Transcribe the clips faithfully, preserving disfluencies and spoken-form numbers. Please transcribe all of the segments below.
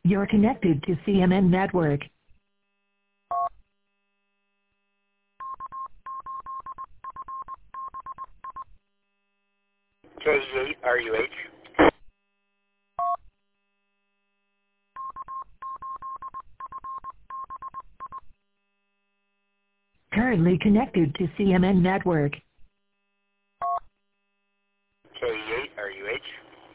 You're connected to C M N Network. K eight R U H. Currently connected to C M N Network. K eight R U H.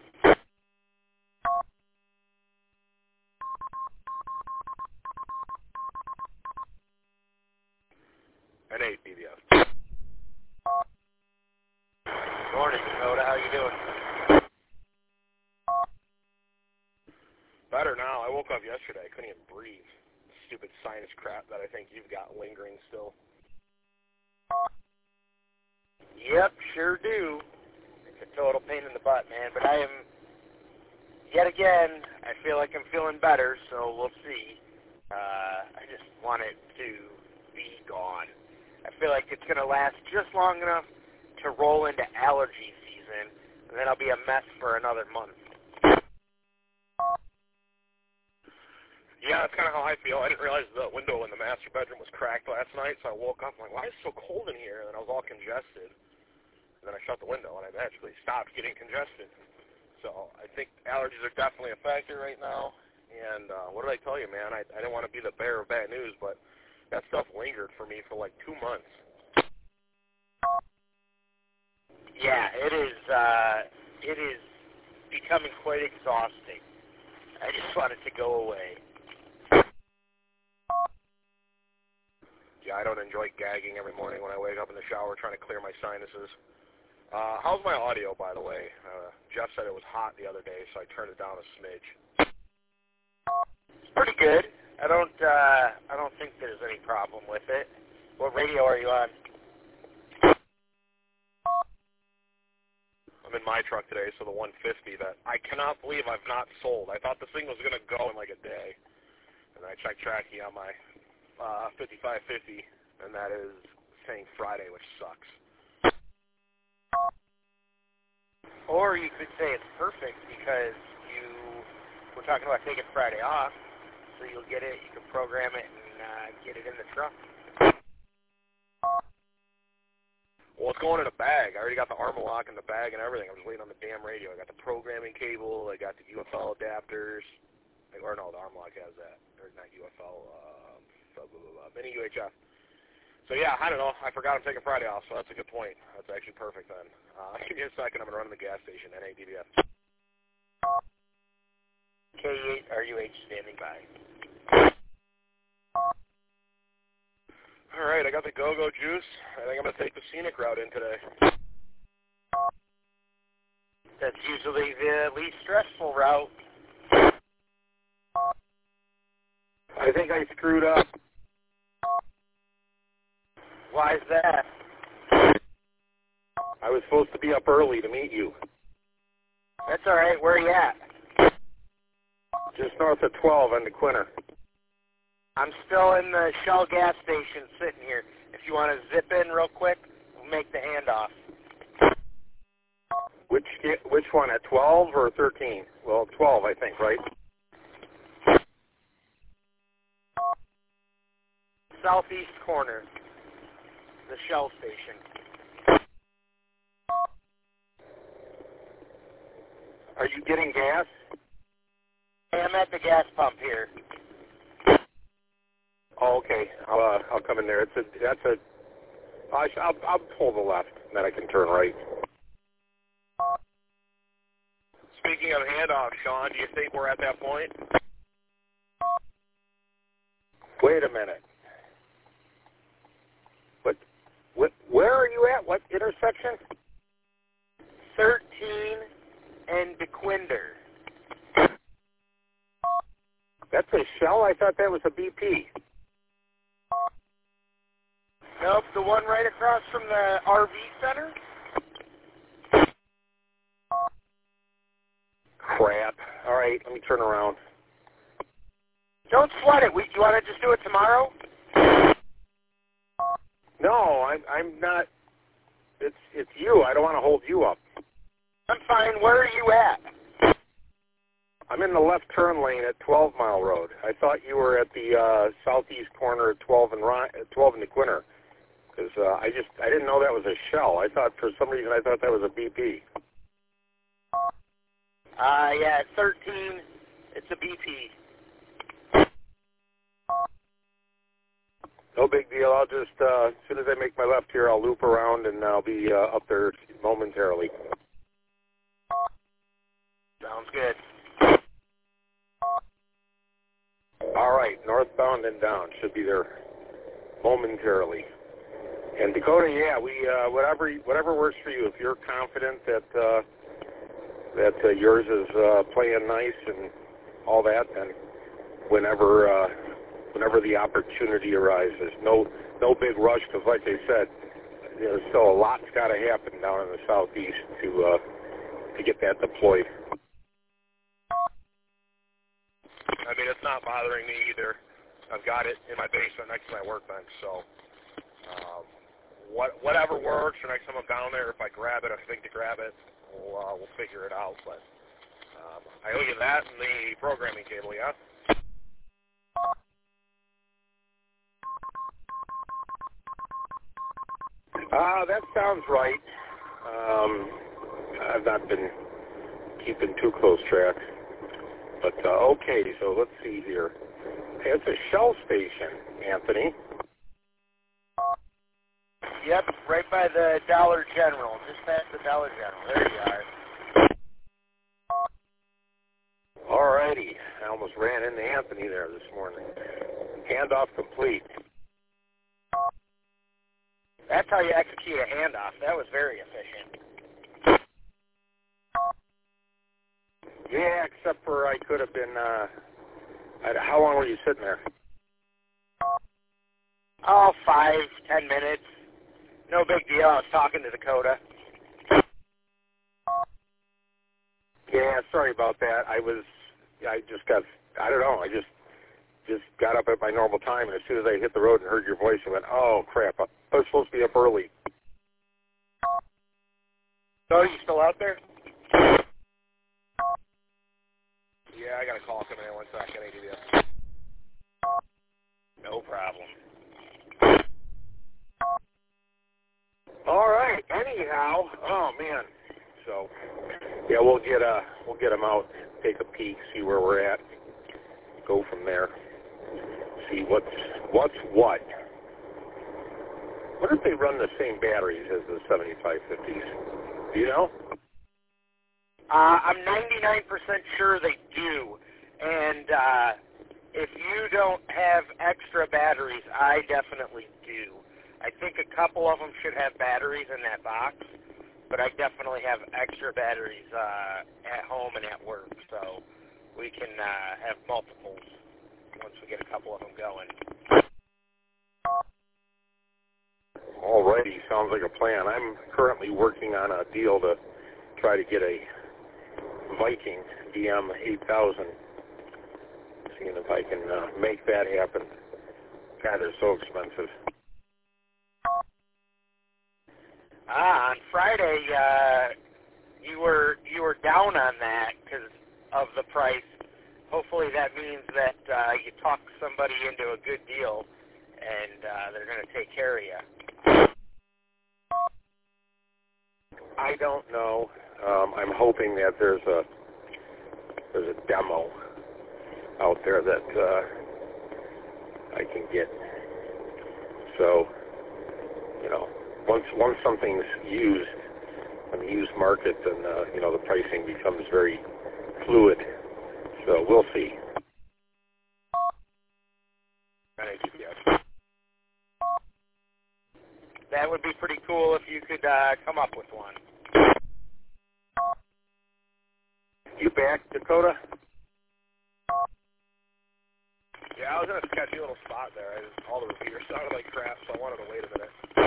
N eight B B F. Morning, Dakota. How you doing? Better now. I woke up yesterday. I couldn't even breathe. Stupid sinus crap that I think you've got lingering still. Yep, sure do. It's a total pain in the butt, man. But I am, yet again, I feel like I'm feeling better, so we'll see. Uh, I just want it to be gone. I feel like it's going to last just long enough to roll into allergy season, and then I'll be a mess for another month. Yeah, that's kind of how I feel. I didn't realize the window in the master bedroom was cracked last night, so I woke up and I'm like, why is it so cold in here? And I was all congested. And then I shut the window, and I magically stopped getting congested. So I think allergies are definitely a factor right now. And uh, what did I tell you, man? I, I didn't want to be the bearer of bad news, but that stuff lingered for me for like two months. Yeah, it is. Uh, it is becoming quite exhausting. I just want it to go away. Yeah, I don't enjoy gagging every morning when I wake up in the shower trying to clear my sinuses. Uh, how's my audio, by the way? Uh, Jeff said it was hot the other day, so I turned it down a smidge. It's pretty good. I don't. Uh, I don't think there's any problem with it. What radio are you on? I'm in my truck today, so the one fifty that I cannot believe I've not sold. I thought this thing was going to go in like a day. And I checked tracking on my uh, fifty-five fifty, and that is saying Friday, which sucks. Or you could say it's perfect because you were talking about taking Friday off, so you'll get it, you can program it, and uh, get it in the truck. Well, it's going in a bag. I already got the Armor Lock in the bag and everything. I'm just waiting on the damn radio. I got the programming cable. I got the U F L adapters. Or no, the Armor Lock has that. Or not U F L, um, blah, blah, blah, blah, mini U H F. So, yeah, I don't know. I forgot I'm taking Friday off, so that's a good point. That's actually perfect then. Uh, give me a second. I'm going to run to the gas station, N A D B F. K eight R U H standing by. All right, I got the Go-Go juice. I think I'm going to take the scenic route in today. That's usually the least stressful route. I think I screwed up. Why is that? I was supposed to be up early to meet you. That's all right. Where are you at? Just north of twelve on the Quinter. I'm still in the Shell gas station sitting here. If you want to zip in real quick, we'll make the handoff. Which which one, at twelve or thirteen? Well, twelve, I think, right? Southeast corner, the Shell station. Are you getting gas? I'm at the gas pump here. Oh, okay. I'll, uh, I'll come in there. It's a, that's a, I sh- I'll, I'll pull the left, and then I can turn right. Speaking of handoff, Sean, do you think we're at that point? Wait a minute. What, what, where are you at? What intersection? thirteen and DeQuinder. That's a Shell? I thought that was a B P. Nope, the one right across from the R V center. Crap. All right, let me turn around. Don't sweat it. We, you want to just do it tomorrow? No, I'm, I'm not. It's, it's you. I don't want to hold you up. I'm fine. Where are you at? I'm in the left turn lane at twelve Mile Road. I thought you were at the uh, southeast corner at twelve and Ry- twelve and the Quinter. Because uh, I just I didn't know that was a Shell. I thought for some reason I thought that was a B P. Uh, yeah, at thirteen, it's a B P. No big deal. I'll just, uh, as soon as I make my left here, I'll loop around and I'll be uh, up there momentarily. Sounds good. All right, northbound and down. Should be there momentarily. And Dakota, yeah, we uh, whatever whatever works for you. If you're confident that uh, that uh, yours is uh, playing nice and all that, then whenever uh, whenever the opportunity arises, no no big rush, because like I said, there's still a lot's got to happen down in the southeast to uh, to get that deployed. I mean, it's not bothering me either. I've got it in my basement next to my workbench, so um, what, whatever works. The next time I'm down there, if I grab it, if I think to grab it, we'll uh, we'll figure it out. But um, I owe you that and the programming cable, yeah. Uh, that sounds right. Um, I've not been keeping too close track. But, uh, okay, so let's see here. Hey, it's a Shell station, Anthony. Yep, right by the Dollar General, just past the Dollar General. There you are. All righty. I almost ran into Anthony there this morning. Handoff complete. That's how you execute a handoff. That was very efficient. Yeah, except for I could have been, uh, I, how long were you sitting there? Oh, five, ten minutes. No big deal. I was talking to Dakota. Yeah, sorry about that. I was, I just got, I don't know, I just, just got up at my normal time, and as soon as I hit the road and heard your voice, I went, oh, crap, I was supposed to be up early. So, are you still out there? Yeah, I got a call coming in. One second. I give you. No problem. All right. Anyhow, oh man. So, yeah, we'll get uh, we'll get them out, take a peek, see where we're at, go from there, see what's what's what. What if they run the same batteries as the seventy-five fifties? Do you know? Uh, I'm ninety-nine percent sure they do, and uh, if you don't have extra batteries, I definitely do. I think a couple of them should have batteries in that box, but I definitely have extra batteries uh, at home and at work, so we can uh, have multiples once we get a couple of them going. Alrighty, sounds like a plan. I'm currently working on a deal to try to get a Viking D M eight thousand, seeing if I can uh, make that happen. God, they're so expensive. Ah, on Friday, uh, you were you were down on that because of the price. Hopefully that means that uh, you talked somebody into a good deal, and uh, they're going to take care of you. I don't know. Um, I'm hoping that there's a there's a demo out there that uh, I can get. So, you know, once once something's used on the used market, then uh, you know the pricing becomes very fluid. So we'll see. That would be pretty cool if you could uh, come up with one. You back, Dakota? Yeah, I was in a sketchy little spot there. I just, all the repeaters sounded like crap, so I wanted to wait a minute.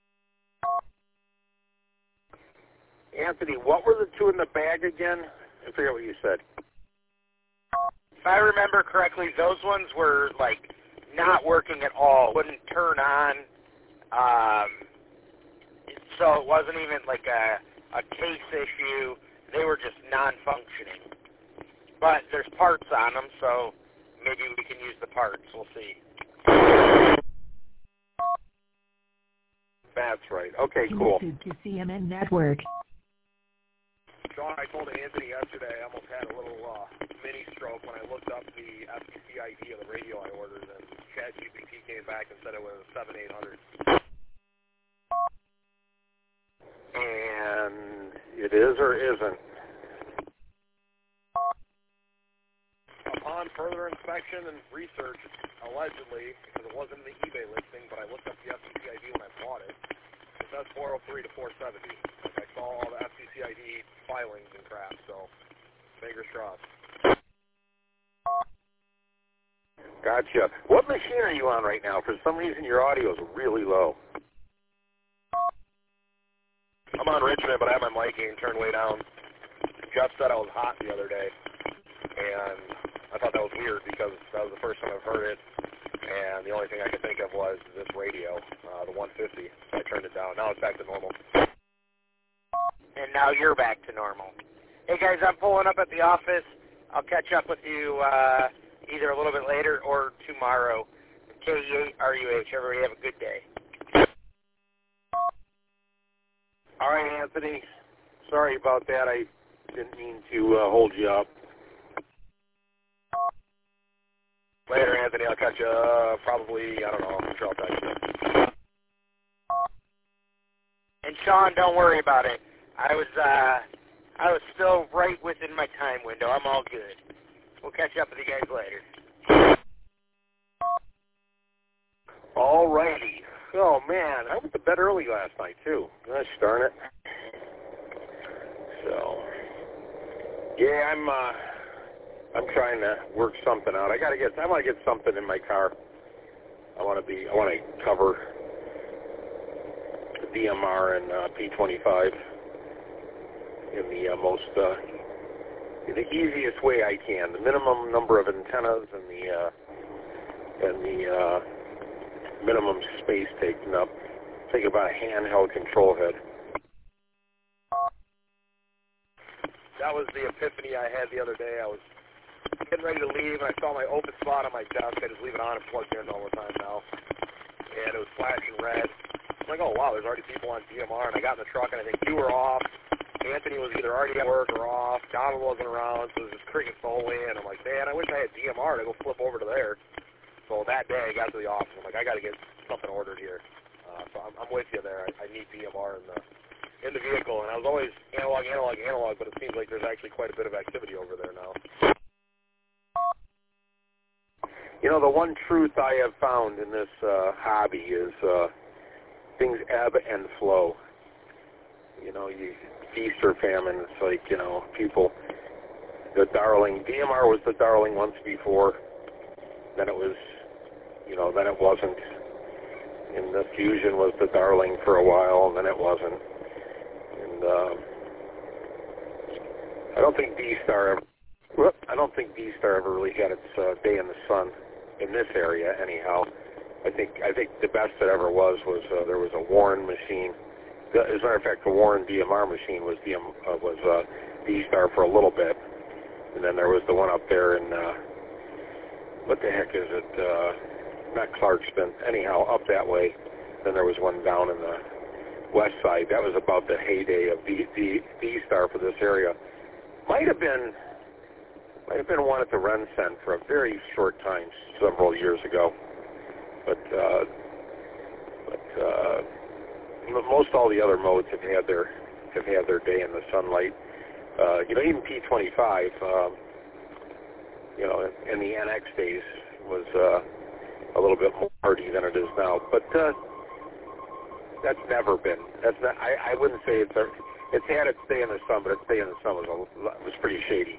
Anthony, what were the two in the bag again? I forget what you said. If I remember correctly, those ones were, like, not working at all. Wouldn't turn on. Um, so it wasn't even, like, a, a case issue. They were just non-functioning. but there's parts on them, so maybe we can use the parts. We'll see. That's right. Okay, cool. Connected to C M N Network. Sean, I told Anthony yesterday I almost had a little uh, mini stroke when I looked up the F C C I D of the radio I ordered, and ChatGPT came back and said it was seven eight hundred. And it is or isn't? Upon further inspection and research, allegedly, because it wasn't in the eBay listing, but I looked up the F C C I D when I bought it, it says four oh three to four seventy. Like I saw all the F C C I D filings and crap, so fingers crossed. Gotcha. What machine are you on right now? For some reason, your audio is really low. I'm on Richmond, but I have my mic gain turned way down. Jeff said I was hot the other day, and I thought that was weird because that was the first time I've heard it, and the only thing I could think of was this radio, uh, the one fifty. So I turned it down. Now it's back to normal. And now you're back to normal. Hey, guys, I'm pulling up at the office. I'll catch up with you uh, either a little bit later or tomorrow. K E eight R U H. Everybody have a good day. All right, Anthony. Sorry about that. I didn't mean to uh, hold you up. Later, Anthony. I'll catch you uh, probably, I don't know. I'm sure I'll text you. And Sean, don't worry about it. I was uh, I was still right within my time window. I'm all good. We'll catch up with you guys later. All righty. Oh, man. I went to bed early last night, too. Gosh darn it. So, yeah, I'm uh, I'm trying to work something out. I got to get, I want to get something in my car. I want to be, I want to cover D M R and uh, P twenty-five in the uh, most, uh, in the easiest way I can. The minimum number of antennas and the, uh, and the, uh, minimum space taken up. Think about a handheld control head. That was the epiphany I had the other day. I was getting ready to leave, and I saw my open spot on my desk. I just leave it on and plugged in all the time now. And it was flashing red. I'm like, oh, wow, there's already people on D M R. And I got in the truck, and I think you were off. Anthony was either already at work or off. Donald wasn't around, so it was just cricket solely. And I'm like, man, I wish I had D M R to go flip over to there. So that day, I got to the office. I'm like, I got to get something ordered here. Uh, so I'm, I'm with you there. I, I need D M R in the in the vehicle. And I was always analog, analog, analog, but it seems like there's actually quite a bit of activity over there now. You know, the one truth I have found in this uh, hobby is uh, things ebb and flow. You know, you feast or famine. It's like, you know, people, the darling, D M R was the darling once before. Then it was, you know, then it wasn't. And the Fusion was the darling for a while, and then it wasn't. And um, I don't think D-Star ever, I don't think D-Star ever really had its uh, day in the sun in this area, anyhow. I think I think the best that ever was was uh, there was a Warren machine. As a matter of fact, the Warren D M R machine was D M uh, was uh, D-Star for a little bit, and then there was the one up there in. Uh, What the heck is it? Uh, not Clarkston. Anyhow, up that way. Then there was one down in the west side. That was about the heyday of D, D, D-Star for this area. Might have been, might have been one at the Rencent for a very short time, several years ago. But, uh, but uh, most all the other modes have had their have had their day in the sunlight. Uh, you know, even P twenty-five. Um, you know, in the N X days was uh, a little bit more hardy than it is now. But uh, that's never been. That's not. I, I wouldn't say it's. A, it's had its day in the sun, but its day in the sun was a, was pretty shady.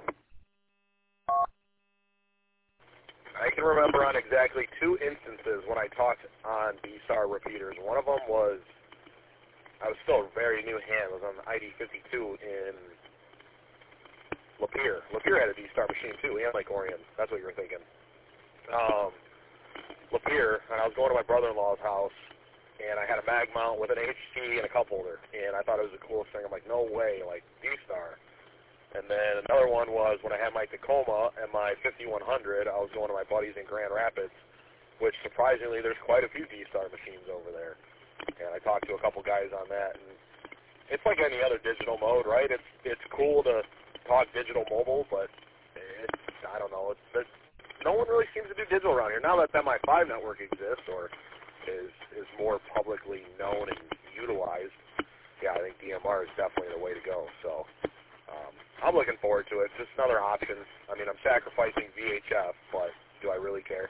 I can remember on exactly two instances when I talked on D-Star repeaters. One of them was I was still a very new hand. It was on the I D fifty-two in Lapeer. Lapeer had a D-Star machine, too. He had like Orion. That's what you were thinking. Um, Lapeer, and I was going to my brother-in-law's house, and I had a mag mount with an H T and a cup holder, and I thought it was the coolest thing. I'm like, no way, like, D-Star. And then another one was when I had my Tacoma and my fifty-one hundred, I was going to my buddies in Grand Rapids, which surprisingly there's quite a few D-Star machines over there. And I talked to a couple guys on that, and it's like any other digital mode, right? It's it's cool to talk digital mobile, but it's, I don't know, it's, it's no one really seems to do digital around here. Now that M I five network exists or is is more publicly known and utilized, yeah, I think D M R is definitely the way to go. So um, I'm looking forward to it. Just another option. I mean, I'm sacrificing V H F, but do I really care?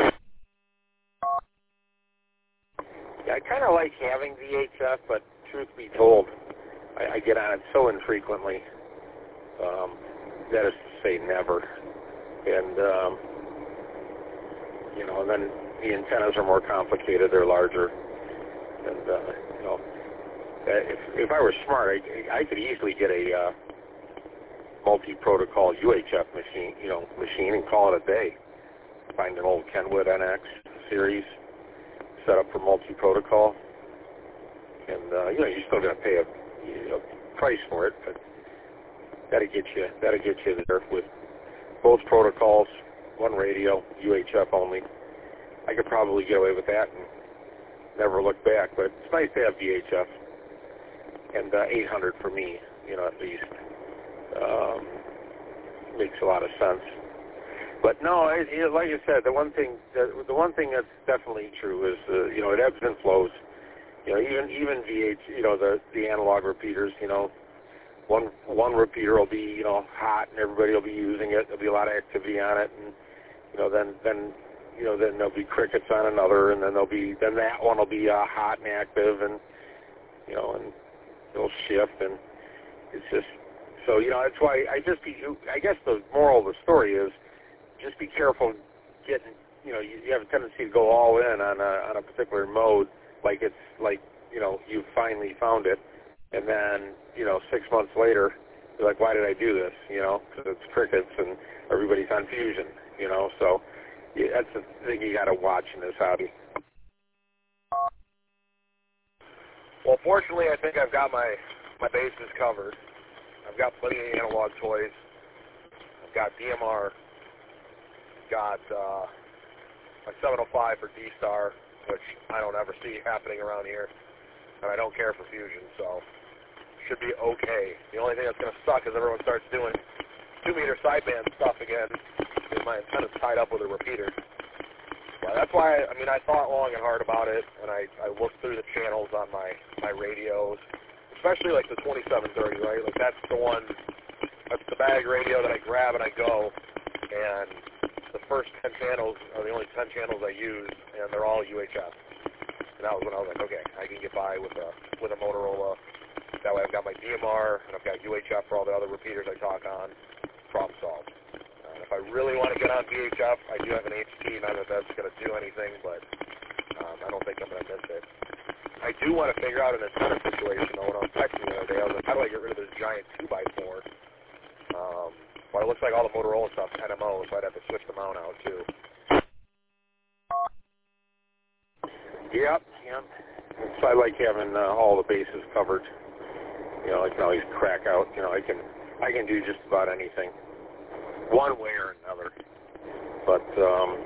Yeah, I kind of like having V H F, but truth be told, I, I get on it so infrequently. Um, that is to say, never. And um, you know, and then the antennas are more complicated; they're larger, and uh, you know, if if I were smart, I, I could easily get a uh, multi-protocol U H F machine, you know, machine, and call it a day. Find an old Kenwood N X series, set up for multi-protocol, and uh, you know, you're still going to pay a you know, price for it, but that'll get you that'll get you there with both protocols, one radio, U H F only. I could probably get away with that and never look back, but it's nice to have V H F and uh, eight hundred for me, you know, at least. Um, makes a lot of sense. But no, it, it, like I said, the one thing the, the one thing that's definitely true is uh, you know, it ebbs and flows. You know, even even V H, you know, the the analog repeaters, you know, one one repeater will be, you know, hot and everybody will be using it. There'll be a lot of activity on it, and you know, then then you know, then there'll be crickets on another, and then there'll be then that one will be uh, hot and active, and you know, and it'll shift, and it's just so you know, that's why I just be. I guess the moral of the story is just be careful getting. You know, you, you have a tendency to go all in on a on a particular mode, like it's like you know you finally found it, and then you know six months later you're like, why did I do this? You know, because it's crickets and everybody's on fusion. You know, so yeah, that's the thing you got to watch in this hobby. Well, fortunately, I think I've got my my bases covered. I've got plenty of analog toys. I've got D M R. Got uh, my seven oh five for D-Star, which I don't ever see happening around here, and I don't care for fusion, so should be okay. The only thing that's going to suck is everyone starts doing two-meter sideband stuff again, is my antenna's tied up with a repeater. Well, that's why, I, I mean, I thought long and hard about it, and I, I looked through the channels on my, my radios, especially like the twenty-seven thirty, right? Like that's the one, that's the bag radio that I grab and I go, and the first ten channels are the only ten channels I use, and they're all U H F. And that was when I was like, okay, I can get by with a with a Motorola. That way I've got my D M R, and I've got U H F for all the other repeaters I talk on. Problem solved. And if I really want to get on V H F, I do have an H T. Not that that's going to do anything, but um, I don't think I'm going to miss it. I do want to figure out an antenna situation, though. When I was texting the other day, I was like, how do I get rid of this giant two by four? Um, Well, it looks like all the Motorola stuff's N M O, so I'd have to switch the mount out, too. Yep, yep. So I like having uh, all the bases covered. You know, I can always crack out. You know, I can I can do just about anything, one way or another. But, um,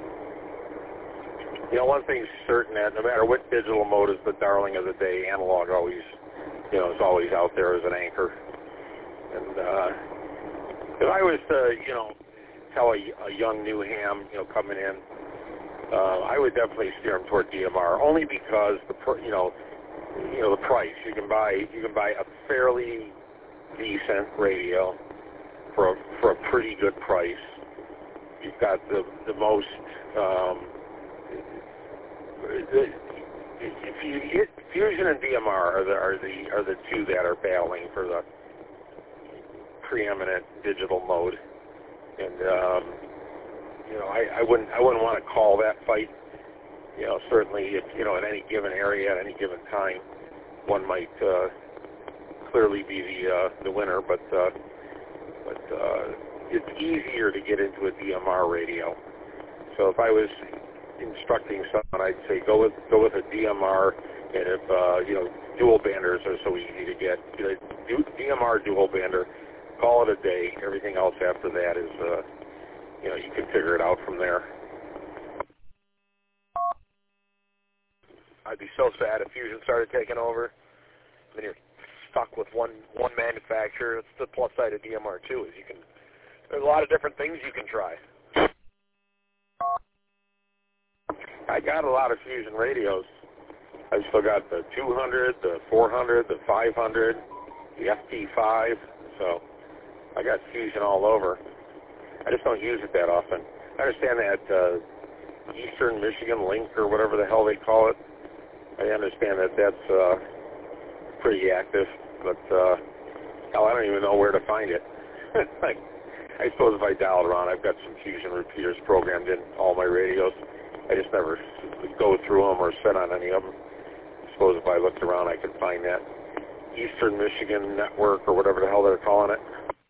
you know, one thing's certain that no matter what digital mode is the darling of the day, analog always, you know, is always out there as an anchor. And, uh, if I was to, you know, tell a, a young new ham, you know, coming in, uh, I would definitely steer him toward D M R, only because the, pr- you know, you know, the price. You can buy, you can buy a fairly decent radio for a, for a pretty good price. You've got the the most. Um, the, if you hit Fusion and D M R are the are the are the two that are battling for the preeminent digital mode, and um, you know I, I wouldn't I wouldn't want to call that fight. You know, certainly if, you know, at any given area at any given time, one might uh, clearly be the uh, the winner, but uh, but uh, it's easier to get into a D M R radio. So if I was instructing someone, I'd say go with go with a D M R, and if uh, you know dual banders are so easy to get, you know, D M R dual bander call it a day. Everything else after that is, uh, you know, you can figure it out from there. I'd be so sad if Fusion started taking over. Then you're stuck with one one manufacturer. It's the plus side of D M R too, is you can. There's a lot of different things you can try. I got a lot of Fusion radios. I've still got the two hundred, the four hundred, the five hundred, the F T five. So I got Fusion all over. I just don't use it that often. I understand that uh, Eastern Michigan Link or whatever the hell they call it. I understand that that's uh, pretty active, but uh, hell, I don't even know where to find it. Like, I suppose if I dial it around, I've got some Fusion repeaters programmed in all my radios. I just never go through them or sit on any of them. I suppose if I looked around, I could find that Eastern Michigan Network or whatever the hell they're calling it.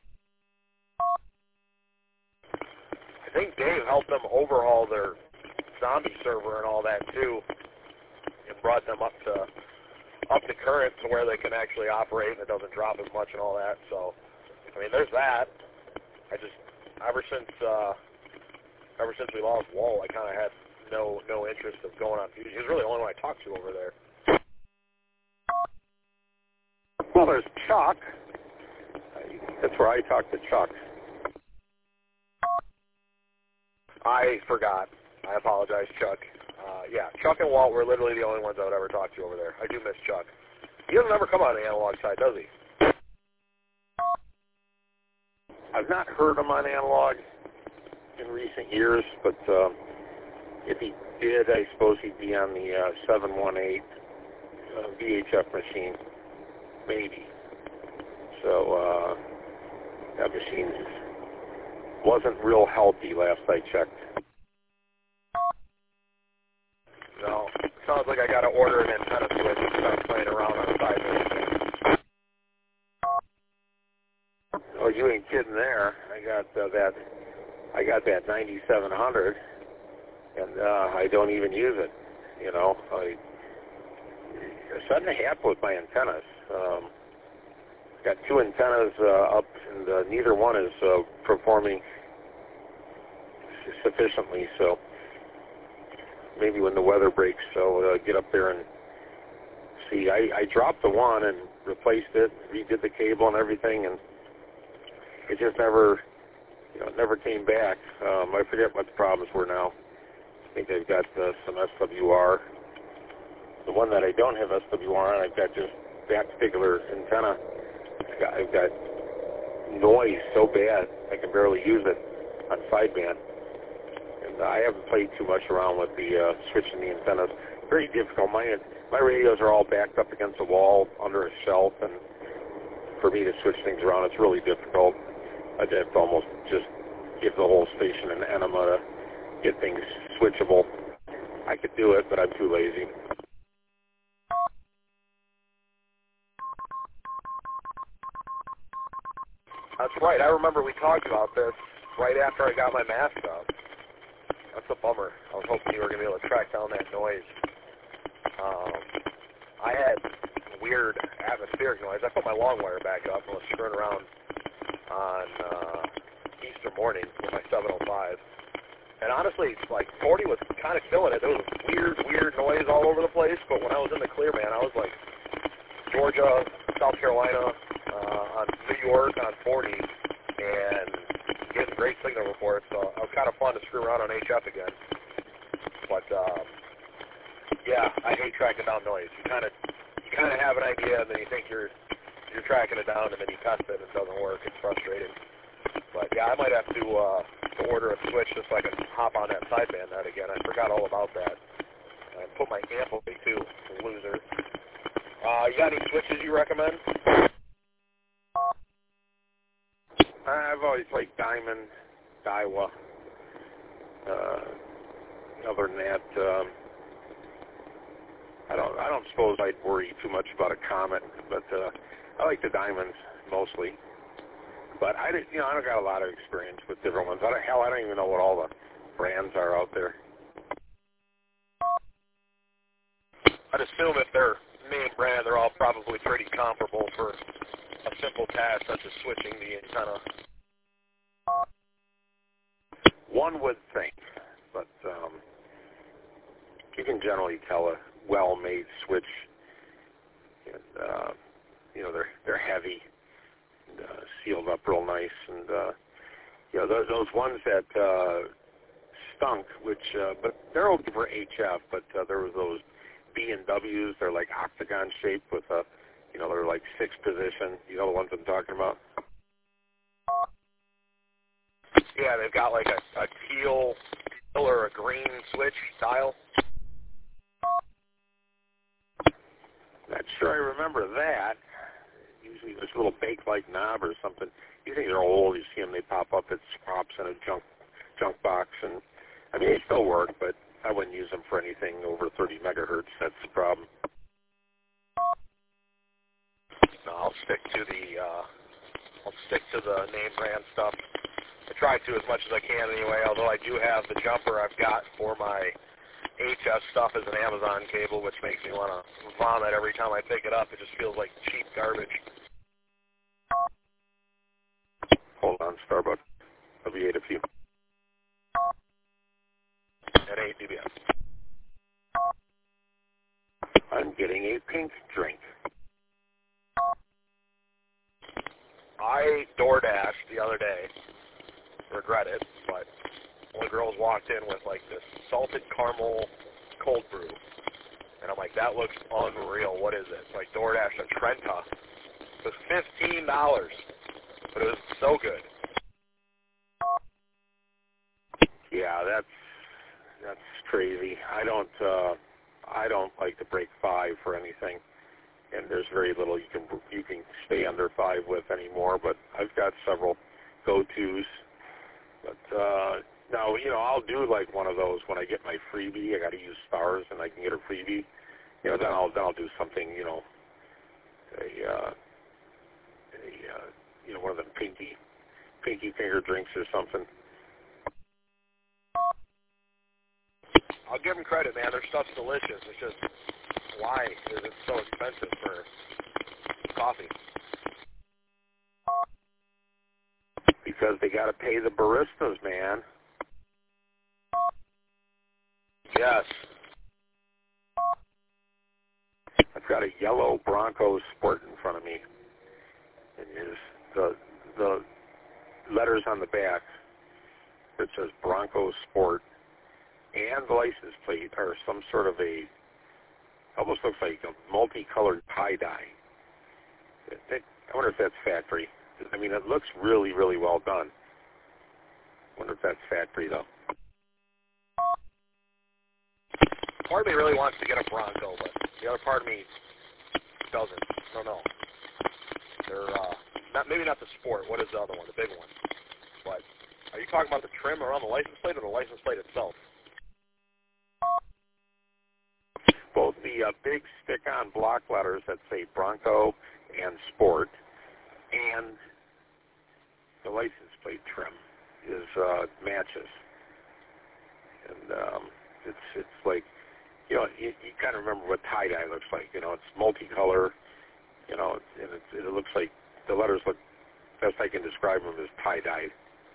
I think Dave helped them overhaul their zombie server and all that too, and brought them up to up to current to where they can actually operate and it doesn't drop as much and all that. So, I mean, there's that. I just ever since uh, ever since we lost Wall, I kind of had no no interest of going on Fusion. He was really the only one I talked to over there. Well, there's Chuck. That's where I talk to Chuck. I forgot. I apologize, Chuck. Uh, yeah, Chuck and Walt were literally the only ones I would ever talk to over there. I do miss Chuck. He doesn't ever come on the analog side, does he? I've not heard him on analog in recent years, but um, if he did, I suppose he'd be on the uh, seven one eight uh, V H F machine, maybe. So uh, that machine wasn't real healthy last I checked. No, sounds like I got to order an antenna switch and start playing around on the side. Oh, you ain't kidding there. I got uh, that. I got that ninety-seven hundred, and uh, I don't even use it. You know, I something happened with my antennas. Um, got two antennas uh, up, and uh, neither one is uh, performing sufficiently. So maybe when the weather breaks, I'll uh, get up there and see. I, I dropped the one and replaced it, redid the cable and everything, and it just never, you know, never came back. Um, I forget what the problems were now. I think I've got uh, some S W R. The one that I don't have S W R on, I've got just that particular antenna. It's got, I've got noise so bad I can barely use it on sideband. And I haven't played too much around with the uh, switching the antennas. Very difficult. My my radios are all backed up against a wall under a shelf, and for me to switch things around, it's really difficult. I'd have to almost just give the whole station an enema to get things switchable. I could do it, but I'm too lazy. That's right. I remember we talked about this right after I got my mask up. That's a bummer. I was hoping you were going to be able to track down that noise. Um, I had weird atmospheric noise. I put my long wire back up and was screwing around on uh, Easter morning with my seven oh five. And honestly, like forty was kind of killing it. There was weird, weird noise all over the place. But when I was in the clear, man, I was like Georgia, South Carolina, uh, on New York on forty, and getting great signal reports. So it was kind of fun to screw around on H F again. But um, yeah, I hate tracking down noise. You kind of you kind of have an idea, and then you think you're you're tracking it down, and then you test it, and it doesn't work. It's frustrating. But yeah, I might have to, uh, to order a switch just so I can hop on that sideband net again. I forgot all about that. I put my amp away too, loser. Uh, you got any switches you recommend? I've always liked Diamond, Daiwa. Uh, other than that, um, I don't. I don't suppose I'd worry too much about a Comet, but uh, I like the Diamonds mostly. But I, didn't, you know, I don't got a lot of experience with different ones. I don't, hell, I don't even know what all the brands are out there. I'd assume if they're main brand, they're all probably pretty comparable for a simple task such as switching the antenna. One would think, but um, you can generally tell a well-made switch. And, uh, you know, they're they're heavy, and, uh, sealed up real nice, and uh, you know those, those ones that uh, stunk, which uh, but they're okay for H F. But uh, there was those B and Ws. They're like octagon shaped with a, you know, they're like six position. You know the ones I'm talking about? Yeah, they've got like a, a teal, teal or a green switch dial. Not sure I remember that. Usually there's a little bake-like knob or something. You think they're old. You see them, they pop up at swaps in a junk junk box. And I mean, they still work, but I wouldn't use them for anything over thirty megahertz. That's the problem. No, I'll stick to the uh, I'll stick to the name brand stuff. I try to as much as I can anyway, although I do have the jumper I've got for my H F stuff as an Amazon cable, which makes me want to vomit every time I pick it up. It just feels like cheap garbage. Hold on, Starbucks. I'll be eight of you. At eight D B S. I'm getting a pink drink. I DoorDashed the other day. Regret it, but one of the girls walked in with like this salted caramel cold brew, and I'm like, that looks unreal. What is it? So I DoorDashed a Trenta. It was fifteen dollars, but it was so good. Yeah, that's that's crazy. I don't uh, I don't like to break five for anything, and there's very little you can you can stay under five with anymore. But I've got several go-tos. But uh, now, you know, I'll do like one of those when I get my freebie. I got to use stars, and I can get a freebie. You know, then I'll then I'll do something. You know, a, uh, a uh, you know one of them pinky pinky finger drinks or something. I'll give them credit, man. Their stuff's delicious. It's just, why is it so expensive for coffee? Because they got to pay the baristas, man. Yes. I've got a yellow Bronco Sport in front of me. And there's the the letters on the back that says Bronco Sport, and the license plate are some sort of a, almost looks like a multicolored tie-dye. It, it, I wonder if that's factory. I mean, it looks really, really well done. I wonder if that's factory, though. Part of me really wants to get a Bronco, but the other part of me doesn't. I don't know. They're, uh, not, maybe not the Sport. What is the other one, the big one? But are you talking about the trim around the license plate or the license plate itself? Both the uh, big stick-on block letters that say Bronco and Sport, and the license plate trim is uh, matches. And um, it's it's like, you know, you, you kind of remember what tie-dye looks like. You know, it's multicolor. You know, and it, it looks like the letters look, best I can describe them as tie-dyed.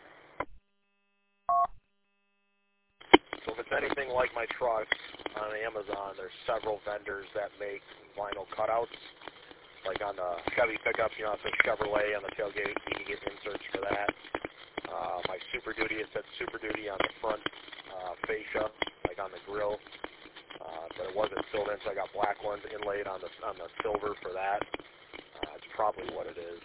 So if it's anything like my truck on Amazon, there's several vendors that make vinyl cutouts. Like on the Chevy pickups, you know, it says Chevrolet on the tailgate. You can get inserts for that. Uh, my Super Duty, it says Super Duty on the front uh, fascia, like on the grill. Uh, but it wasn't filled in, so I got black ones inlaid on the on the silver for that. Uh, that's probably what it is.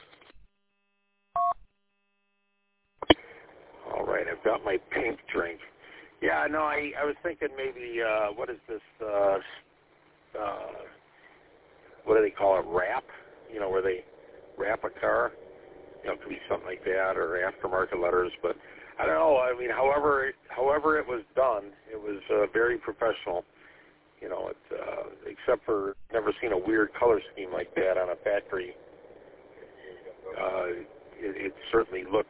All right, I've got my pink drink. Yeah, no, I, I was thinking maybe, uh, what is this, uh, uh, what do they call it, wrap? You know, where they wrap a car? You know, it could be something like that, or aftermarket letters, but I don't know. I mean, however, however it was done, it was uh, very professional. You know, it, uh, except for never seen a weird color scheme like that on a factory. Uh, it, it certainly looked,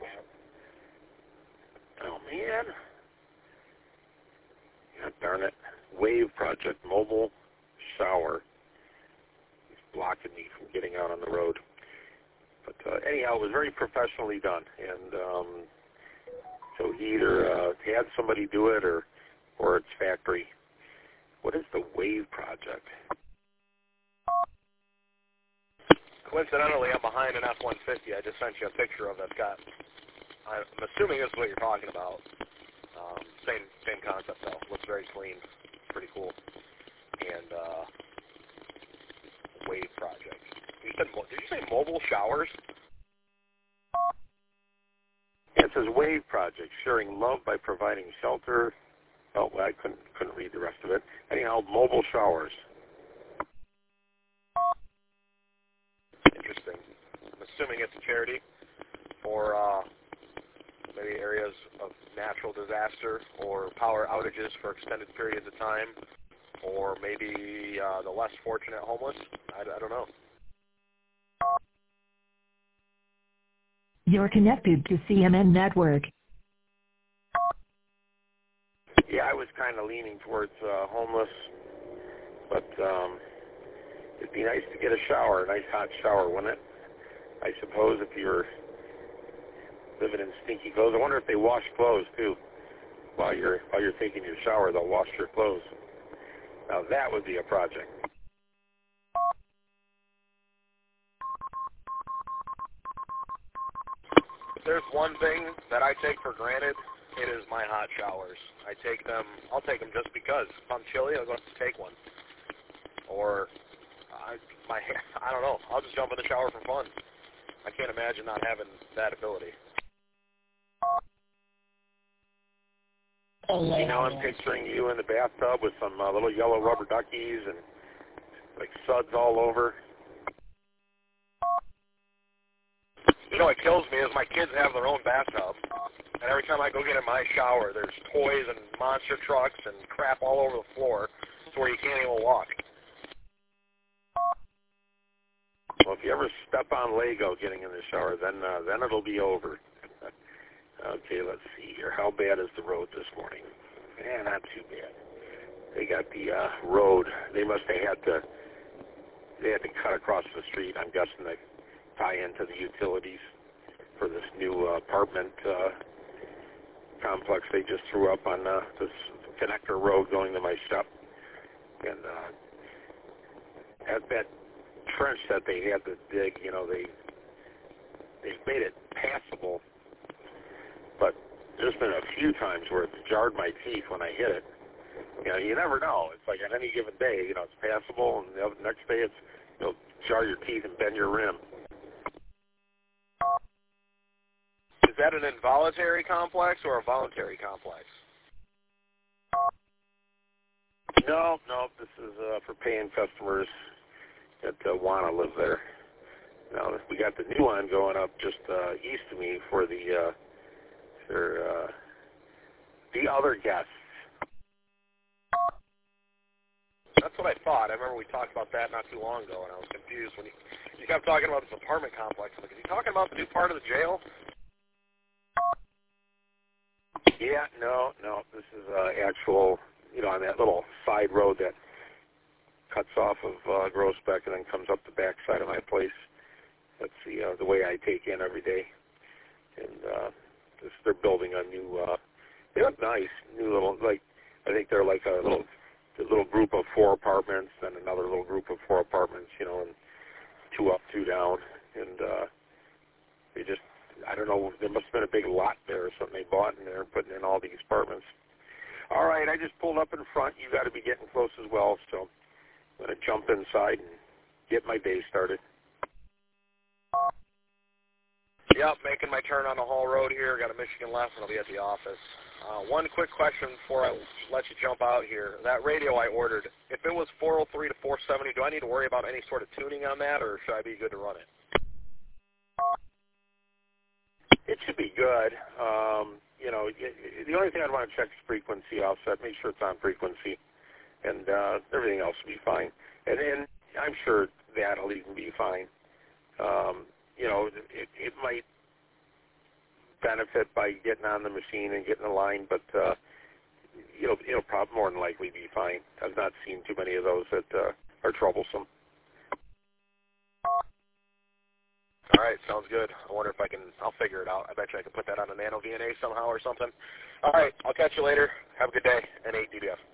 oh man. God darn it. Wave Project Mobile Shower is blocking me from getting out on the road. But uh, anyhow, it was very professionally done, and um, so he either uh, had somebody do it or, or it's factory. What is the WAVE project? Coincidentally, I'm behind an F one fifty. I just sent you a picture of it. It's got, I'm assuming this is what you're talking about. Um, same same concept though. Looks very clean. Pretty cool. And uh, WAVE project. You said, did you say mobile showers? Yeah, it says WAVE project, sharing love by providing shelter. Oh, well, I couldn't couldn't read the rest of it. Anyhow, mobile showers. Interesting. I'm assuming it's a charity for uh, maybe areas of natural disaster or power outages for extended periods of time, or maybe uh, the less fortunate homeless. I, I don't know. You're connected to C M N Network. Yeah, I was kind of leaning towards uh, homeless, but um, it'd be nice to get a shower, a nice hot shower, wouldn't it? I suppose if you're living in stinky clothes. I wonder if they wash clothes too. While you're while you're taking your shower, they'll wash your clothes. Now that would be a project. If there's one thing that I take for granted, it is my hot showers. I take them, I'll take them just because. If I'm chilly, I'll go to take one. Or, I, my, I don't know, I'll just jump in the shower for fun. I can't imagine not having that ability. You know, I'm picturing you in the bathtub with some uh, little yellow rubber duckies and like suds all over. You know what kills me is my kids have their own bathtub, and every time I go get in my shower, there's toys and monster trucks and crap all over the floor to where you can't even walk. Well, if you ever step on Lego getting in the shower, then uh, then it'll be over. Okay, let's see here. How bad is the road this morning? Eh, not too bad. They got the uh, road. They must have had to. They had to cut across the street. I'm guessing they tie into the utilities for this new uh, apartment uh, complex they just threw up on uh, this connector road going to my shop. And uh, at that trench that they had to dig, you know, they they made it passable. But there's been a few times where it's jarred my teeth when I hit it. You know, you never know. It's like on any given day, you know, it's passable, and the next day it's, you'll jar your teeth and bend your rim. Is that an involuntary complex or a voluntary complex? No, no, this is uh, for paying customers that uh, want to live there. Now, we got the new one going up just uh, east of me for the uh, for uh, the other guests. That's what I thought. I remember we talked about that not too long ago, and I was confused when you, you kept talking about this apartment complex. Like, is he talking about the new part of the jail? Yeah, no, no. This is uh, actual, you know, on that little side road that cuts off of uh, Groesbeck and then comes up the back side of my place. That's the uh, the way I take in every day. And uh, this, they're building a new. Uh, they look nice, new little like. I think they're like a little, a little group of four apartments, and another little group of four apartments. You know, and two up, two down, and uh, they just. I don't know, there must have been a big lot there or something they bought, and they're putting in all these apartments. All right, I just pulled up in front. You got to be getting close as well, so I'm going to jump inside and get my day started. Yep, making my turn on the Hall Road here. Got a Michigan left, and I'll be at the office. Uh, one quick question before I let you jump out here. That radio I ordered, if it was four oh three to four seventy, do I need to worry about any sort of tuning on that, or should I be good to run it? It should be good. Um, you know, it, it, the only thing I'd want to check is frequency offset. Make sure it's on frequency, and uh, everything else will be fine. And then I'm sure that'll even be fine. Um, you know, it, it might benefit by getting on the machine and getting the line, but uh, it'll, it'll probably more than likely be fine. I've not seen too many of those that uh, are troublesome. All right, sounds good. I wonder if I can, I'll figure it out. I bet you I can put that on a nano V N A somehow or something. All right, I'll catch you later. Have a good day. N eight D B F.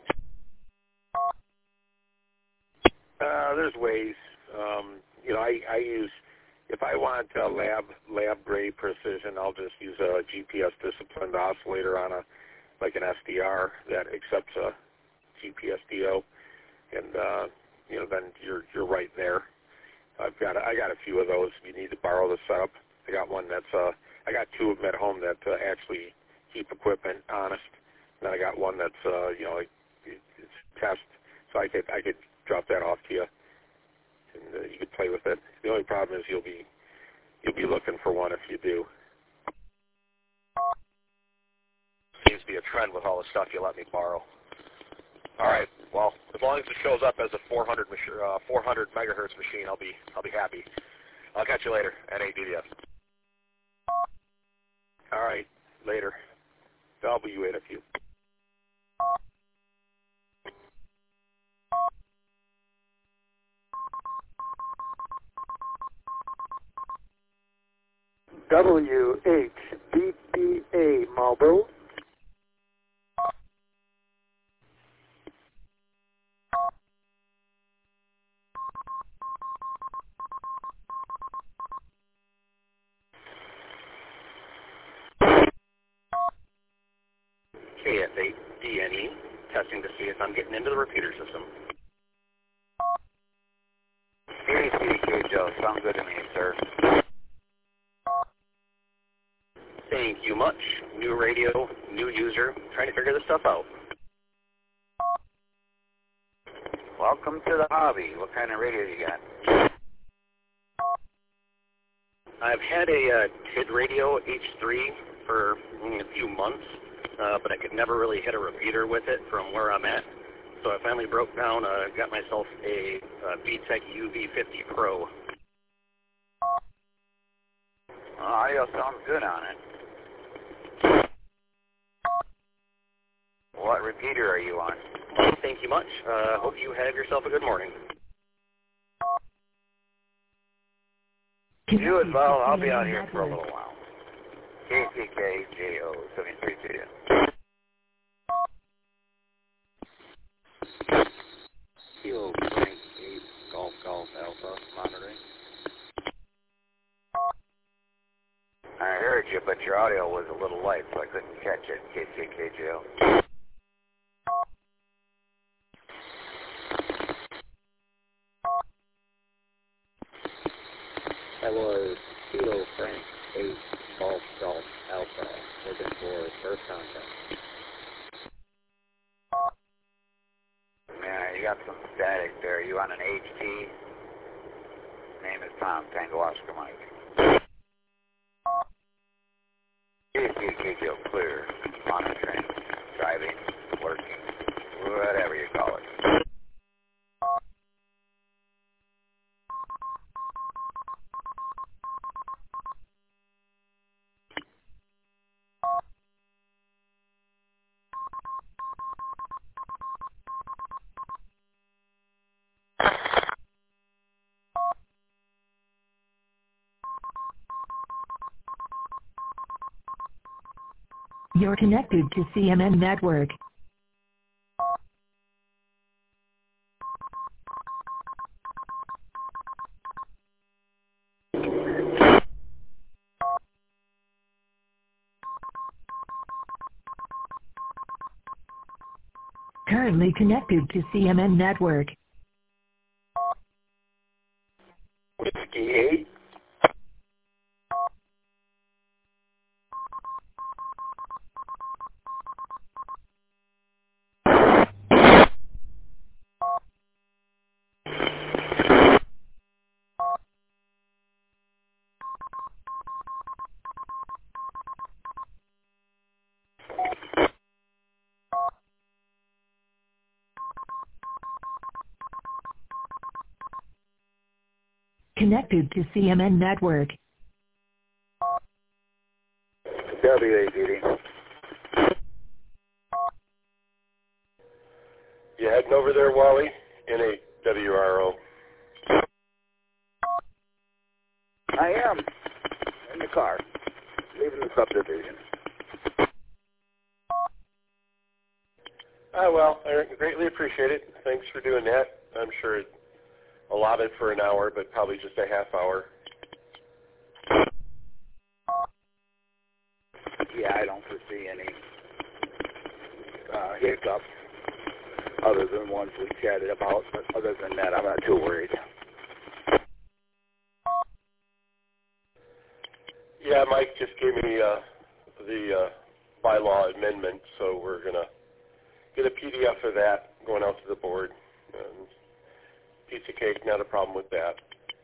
Uh, there's ways. Um, you know, I, I use, if I want uh, lab lab grade precision, I'll just use a G P S disciplined oscillator on a, like an S D R that accepts a G P S D O, and uh, you know, then you're you're right there. I've got I got a few of those. If you need to borrow the setup, I got one that's uh I got two of them at home that uh, actually keep equipment honest. And then I got one that's uh you know it, it's test, so I could I could drop that off to you, and uh, you could play with it. The only problem is you'll be you'll be looking for one if you do. Seems to be a trend with all the stuff you let me borrow. All right. Well, as long as it shows up as a four hundred, uh, four hundred megahertz machine, I'll be I'll be happy. I'll catch you later. N eight D B F. All right. Later. W eight F U. W H B P A Marlboro. K S eight D N E, testing to see if I'm getting into the repeater system. K C K Joe, sounds good to me, sir. Thank you much. New radio, new user, trying to figure this stuff out. Welcome to the hobby. What kind of radio you got? I've had a uh, T I D radio H three for mm, a few months, uh, but I could never really hit a repeater with it from where I'm at. So I finally broke down, uh, got myself a uh, V TEC U V fifty Pro. Uh, audio sounds good on it. What repeater are you on? Thank you much. Uh, hope you have yourself a good morning. You as well. I'll be out here for a little while. K C K J O seventy-three J O. Kilo Frank eight Golf Golf Alpha monitoring. I heard you, but your audio was a little light, so I couldn't catch it. K C K J O. That was Kilo Frank eight Golf Golf Alpha, looking for first contact. Man, you got some static there. You on an H T? Name is Tom, Tango Oscar Mike. K C K J O clear. Monitoring, driving, working, whatever you call it. You're connected to C M N Network. Currently connected to C M N Network. Whiskey eight. Connected to C M N Network. W A D D. You heading over there, Wally? N eight W R O. Uh, I am in the car, leaving the subdivision. Ah, well, I greatly appreciate it. Thanks for doing that. I'm sure it allotted for an hour, but probably just a half hour. Yeah, I don't foresee any uh, hiccups other than ones we chatted about. But other than that, I'm not too worried. Yeah, Mike just gave me uh, the uh, bylaw amendment, so we're going to get a P D F of that going out to the board. Um, piece of cake, not a problem with that.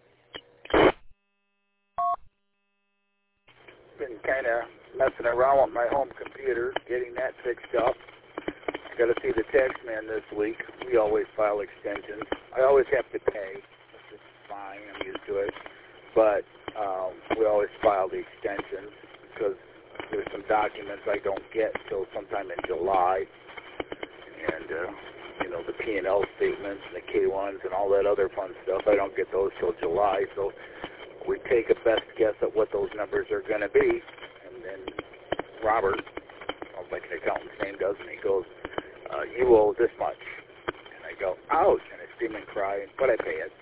Been kind of messing around with my home computer, getting that fixed up. Got to see the tax man this week. We always file extensions. I always have to pay, which is fine. I'm used to it. But um, we always file the extensions because there's some documents I don't get until sometime in July. And, uh, you know, the P and L statements and the K ones and all that other fun stuff, I don't get those till July. So we take a best guess at what those numbers are going to be. And then Robert, I like an accountant's name does, and he goes, uh, you owe this much. And I go, ouch, and I scream and cry, but I pay it.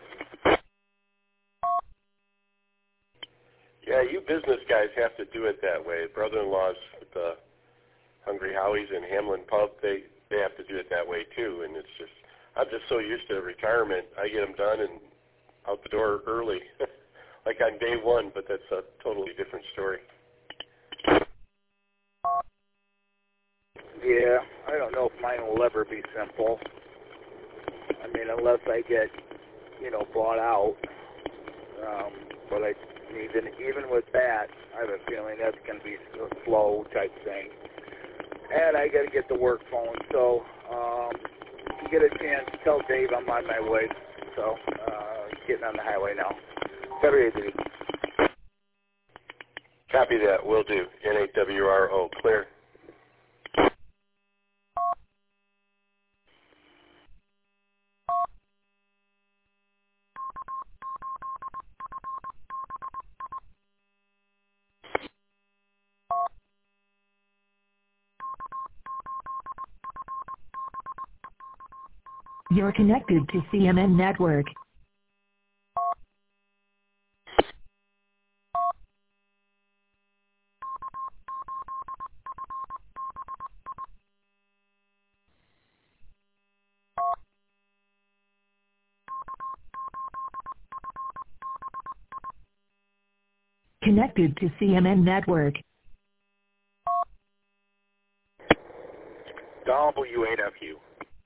Yeah, you business guys have to do it that way. Brother-in-laws with the Hungry Howie's and Hamlin Pub, they, they have to do it that way too. And it's just, I'm just so used to retirement. I get them done and out the door early, like on day one, but that's a totally different story. Yeah, I don't know if mine will ever be simple. I mean, unless I get, you know, bought out. Um, but I even even with that, I have a feeling that's going to be a slow type thing. And I got to get the work phone. So um, if you get a chance, tell Dave I'm on my way. So uh, getting on the highway now. Better easy. Copy that. Will do. N A W R O. Clear. You're connected to C M N Network. Connected to C M N Network. W eight F U.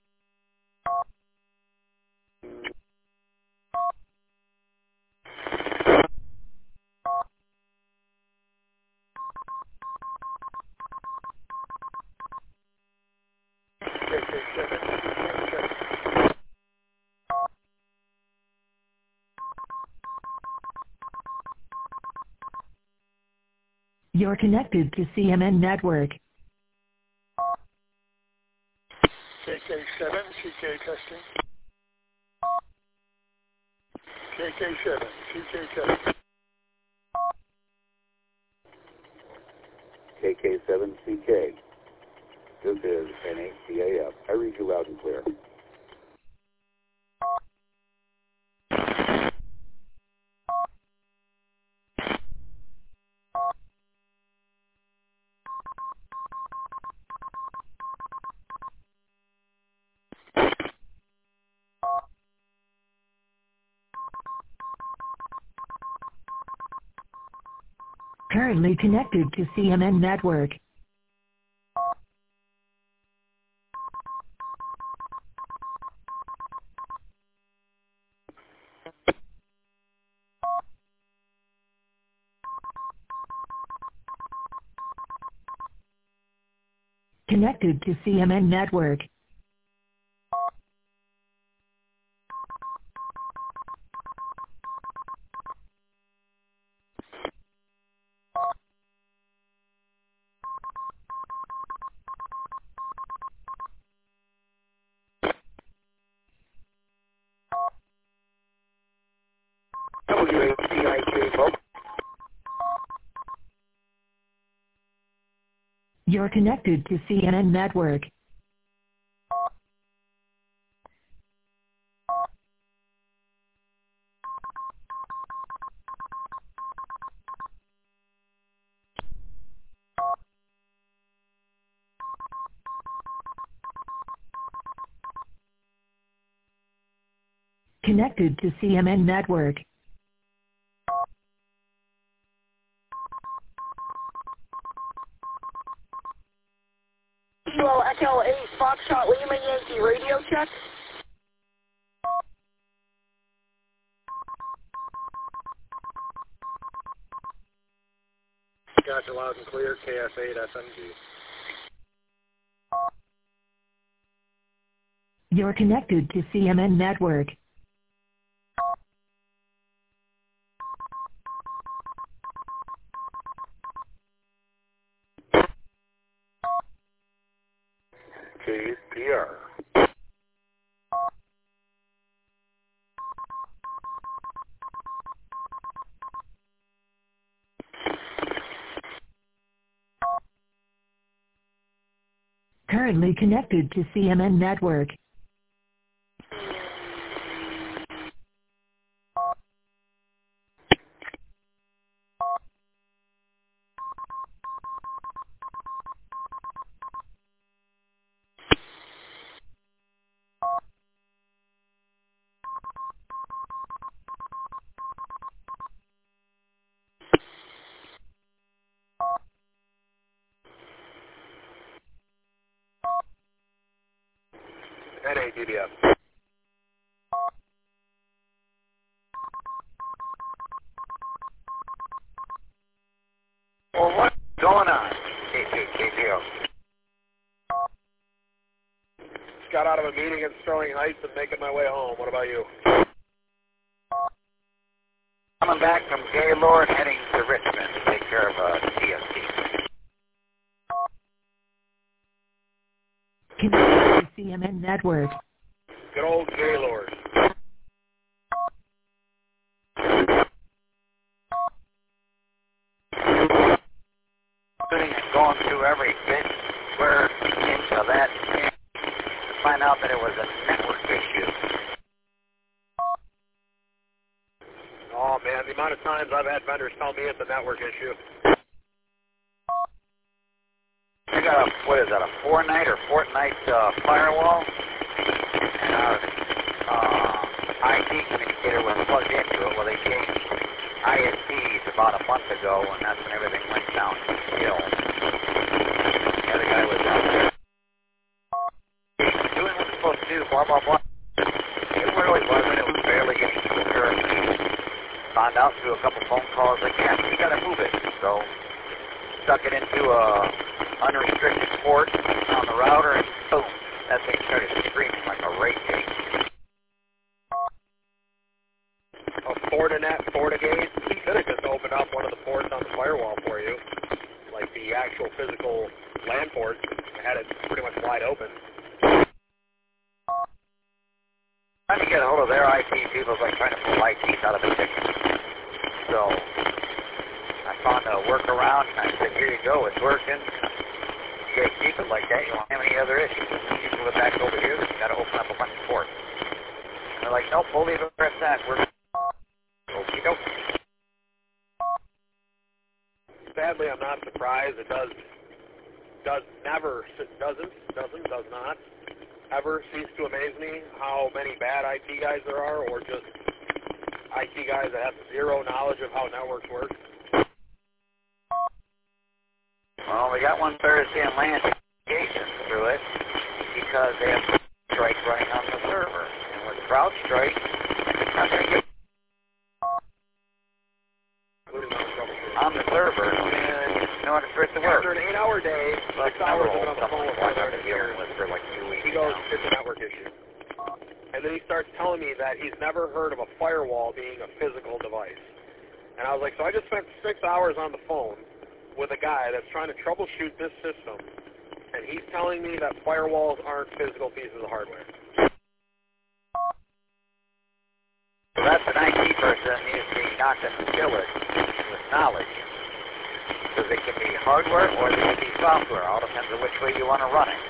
You're connected to C M N Network. K K seven, C K testing. K K seven, C K testing. K K seven C K. This is N A C A F. I read you loud and clear. Currently connected to C M N Network. Connected to C M N Network. W A T I T Mobile. You're connected to C M N Network. Connected to C M N Network. Kilo Echo eight Foxtrot Lima Yankee radio check. Gotcha, loud and clear, K S eight S M G. You're connected to C M N Network. K P R. Currently connected to C M N Network. N A D B F. Well, what's going on? K two, K zero. Just got out of a meeting in Sterling Heights and making my way home. What about you? Coming back from Gaylord, heading to Richmond to take care of uh, T S C. Connected to C M N Network. Good old Gaylord. And going through every bit, square inch of that to find out that it was a network issue. Oh man, the amount of times I've had vendors tell me it's a network issue. I got a, what is that, a four-night or fortnight uh, firewall? And our uh, I T communicator was plugged into it. Well, they changed I S Ps about a month ago, and that's when everything went downhill. The other guy was out there doing what it's supposed to do, blah, blah, blah. It really wasn't. It was barely getting to the current. Found out through a couple phone calls, like, yeah, we got to move it. So, stuck it into a unrestricted port on the router, and boom, that thing started screaming like a rate gate. A Fortinet, FortiGate, he could have just opened up one of the ports on the firewall for you, like the actual physical LAN port, and had it pretty much wide open. Trying to get a hold of their I T people, like trying to pull I Ts out of the ticket. So, I found a workaround, and I said, here you go, it's working. You guys keep it like that, you won't have any other issues. You move it back over here, you got to open up a bunch of ports. And they're like, nope, we'll leave it at that. We're okie doke. Sadly, I'm not surprised. It does, does never, doesn't, doesn't, does not ever cease to amaze me how many bad I T guys there are, or just I T guys that have zero knowledge of how networks work. Well, we got one Thursday in LAN communications through it because they have CrowdStrike running on the server. And with CrowdStrike, it's not going to get on the server, and you know how for it to work. After an eight-hour day, six hours of it on the phone with one I've been dealing with for like two weeks he goes, now. it's a network issue. And then he starts telling me that he's never heard of a firewall being a physical device. And I was like, so I just spent six hours on the phone with a guy that's trying to troubleshoot this system, and he's telling me that firewalls aren't physical pieces of hardware. So that's an I T person that needs to be knocked rocking the skillet with knowledge. Because it can be hardware or it can be software. All depends on which way you want to run it.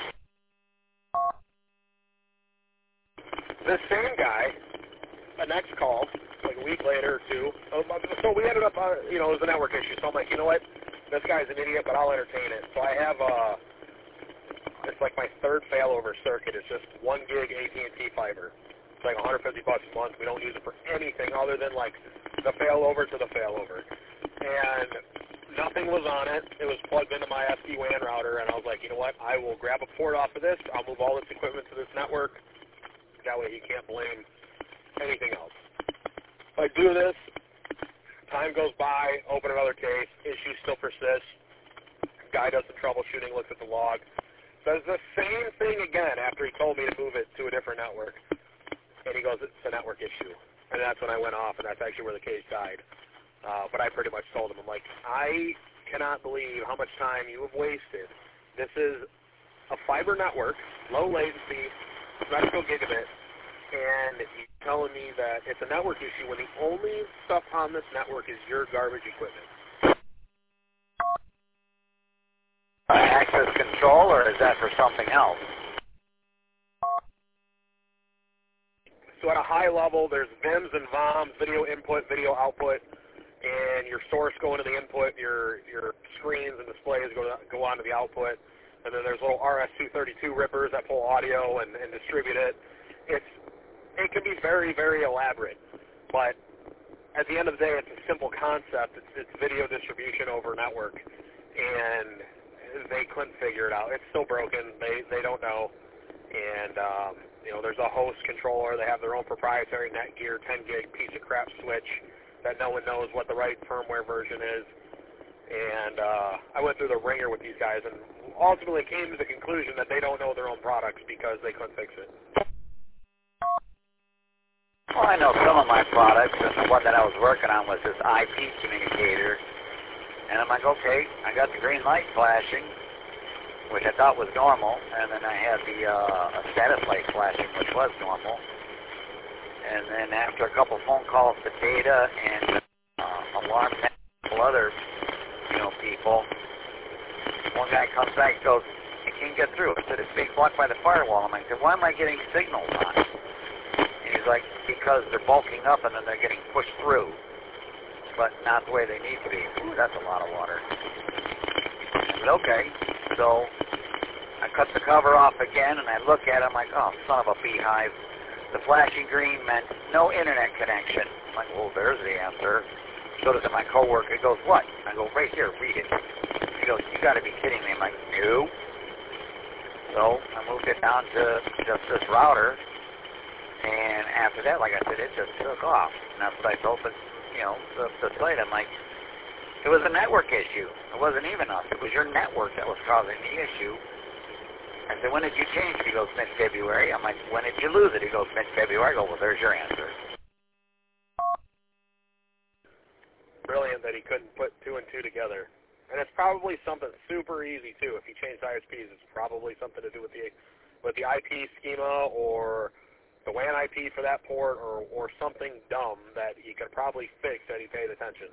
This same guy, a next call, like a week later or two, so we ended up, uh, you know, it was a network issue. So I'm like, you know what? This guy's an idiot, but I'll entertain it. So I have, uh, it's like my third failover circuit. It's just one gig A T and T fiber. It's like one hundred fifty bucks a month. We don't use it for anything other than like the failover to the failover. And nothing was on it. It was plugged into my S D WAN router, and I was like, you know what? I will grab a port off of this. I'll move all this equipment to this network. That way he can't blame anything else. So I do this. Time goes by. Open another case. Issue still persists. Guy does some troubleshooting, looks at the log. Says the same thing again after he told me to move it to a different network. And he goes, it's a network issue. And that's when I went off, and that's actually where the case died. Uh, but I pretty much told him, I'm like, I cannot believe how much time you have wasted. This is a fiber network, low latency, medical gigabit, and you're telling me that it's a network issue when the only stuff on this network is your garbage equipment. Access control, or is that for something else? So at a high level, there's V I Ms and V O Ms, video input, video output, and your source going to the input, your your screens and displays go to, go onto the output, and then there's little R S two thirty-two rippers that pull audio and, and distribute it. It's it can be very, very elaborate, but at the end of the day, it's a simple concept. It's, it's video distribution over network, and they couldn't figure it out. It's still broken. They they don't know, and um, you know, there's a host controller. They have their own proprietary Netgear ten gig piece of crap switch that no one knows what the right firmware version is. And uh, I went through the ringer with these guys, and ultimately came to the conclusion that they don't know their own products because they couldn't fix it. Well, I know some of my products, and the one that I was working on was this I P communicator. And I'm like, okay, I got the green light flashing, which I thought was normal, and then I had the uh, status light flashing, which was normal. And then after a couple phone calls to data and uh, alarm and other, you know, people, one guy comes back and goes, I can't get through. I said, it's being blocked by the firewall. I'm like, why am I getting signals on it? And he's like, because they're bulking up and then they're getting pushed through, but not the way they need to be. Ooh, that's a lot of water. I said, okay. So I cut the cover off again, and I look at it. I'm like, oh, son of a beehive. The flashing green meant no internet connection. I'm like, well, there's the answer. So does my coworker. He goes, what? I go, right here, read it. He goes, you got to be kidding me. I'm like, no. So I moved it down to just this router, and after that, like I said, it just took off. And that's what I told the, you know, the, the site. I'm like, it was a network issue. It wasn't even us. It was your network that was causing the issue. I said, when did you change it? He goes, mid-February. I'm like, when did you lose it? He goes, mid-February. I go, well, there's your answer. Brilliant that he couldn't put two and two together. And it's probably something super easy, too. If he changed I S Ps, it's probably something to do with the with the I P schema or the W A N I P for that port or, or something dumb that he could probably fix had he paid attention.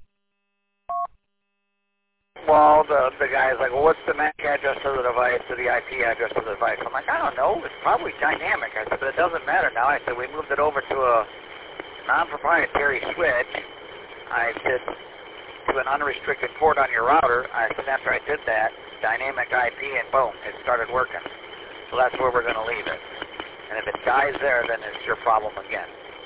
Well, the the guy's like, well, what's the M A C address of the device to the I P address of the device? I'm like, I don't know. It's probably dynamic. I said, but it doesn't matter now. I said, we moved it over to a non-proprietary switch. I said, to an unrestricted port on your router. I said, after I did that, dynamic I P, and boom, it started working. So that's where we're going to leave it. And if it dies there, then it's your problem again.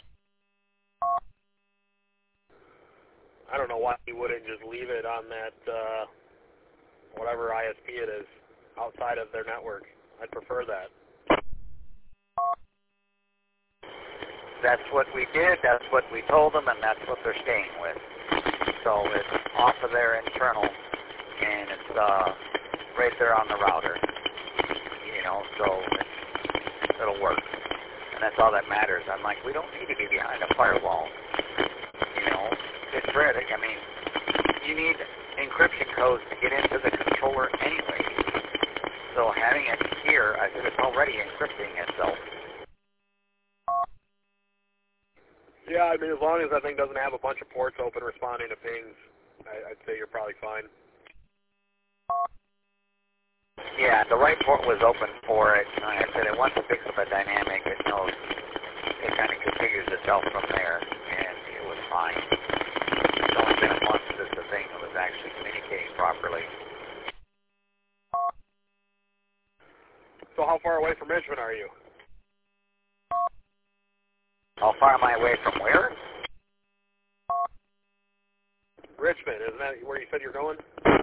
I don't know why he wouldn't just leave it on that, uh, whatever I S P it is, outside of their network. I'd prefer that. That's what we did, that's what we told them, and that's what they're staying with. So it's off of their internal, and it's uh, right there on the router. You know, so it's, it'll work. And that's all that matters. I'm like, we don't need to be behind a firewall. You know, it's rare. I mean, you need encryption codes to get into the controller anyway. So having it here, I think it's already encrypting itself. Yeah, I mean, as long as that thing doesn't have a bunch of ports open responding to pings, I, I'd say you're probably fine. Yeah, the right port was open for it. Like I said, it once it picks up a dynamic, it knows, it kind of configures itself from there, and it was fine. It's only been a month since the thing was actually communicating properly. So how far away from Richmond are you? How far am I away from where? Richmond, isn't that where you said you're going?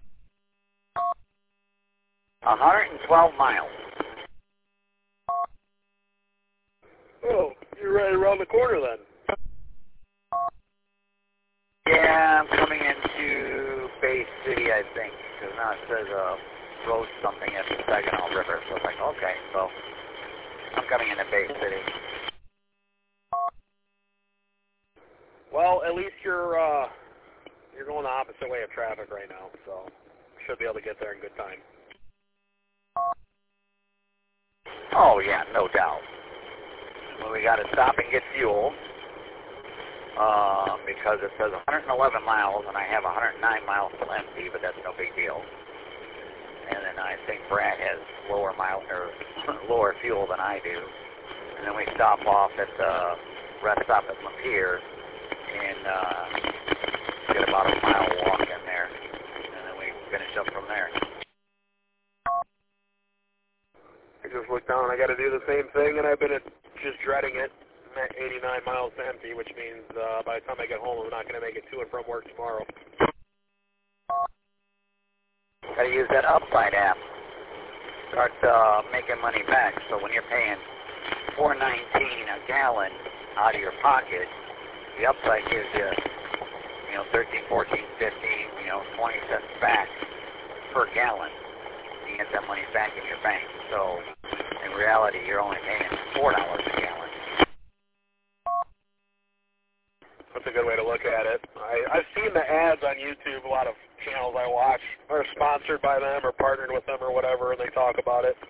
one hundred twelve miles. Oh, you're right around the corner then. Yeah, I'm coming into Bay City, I think, because now it says uh, road something at the Saginaw River, so it's like, okay, so I'm coming into Bay City. Well, at least you're uh, you're going the opposite way of traffic right now, so should be able to get there in good time. Oh, yeah, no doubt. Well, we got to stop and get fuel uh, because it says one hundred eleven miles, and I have one hundred nine miles till empty, but that's no big deal. And then I think Brad has lower mile or lower fuel than I do. And then we stop off at the rest stop at Lapeer and uh, get about a mile walk in there, and then we finish up from there. I just looked down. I got to do the same thing, and I've been just dreading it. I'm at eighty-nine miles to empty, which means uh, by the time I get home, I'm not going to make it to and from work tomorrow. Got to use that Upside app. Start uh, making money back. So when you're paying four nineteen a gallon out of your pocket, the Upside gives you, you know, thirteen, fourteen, fifteen, you know, twenty cents back per gallon. You get that money back in your bank. So in reality, you're only paying four dollars a gallon. That's a good way to look at it. I, I've seen the ads on YouTube. A lot of channels I watch are sponsored by them or partnered with them or whatever, and they talk about it.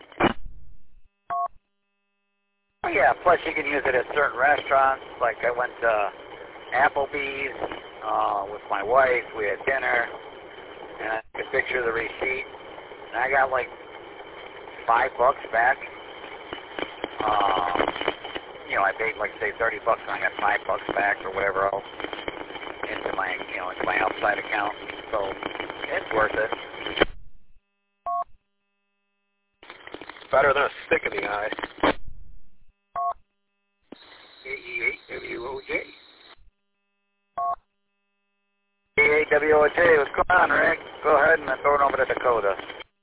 Yeah, plus you can use it at certain restaurants. Like I went to Applebee's uh, with my wife. We had dinner, and I took a picture of the receipt, and I got like five bucks back. Uh, you know, I paid like say thirty bucks, and I got five bucks back or whatever else into my, you know, into my outside account. So it's worth it. Better than a stick in the eye. K E eight W O J. K E eight W O J, what's going on, Rick? Go ahead and throw it over to Dakota.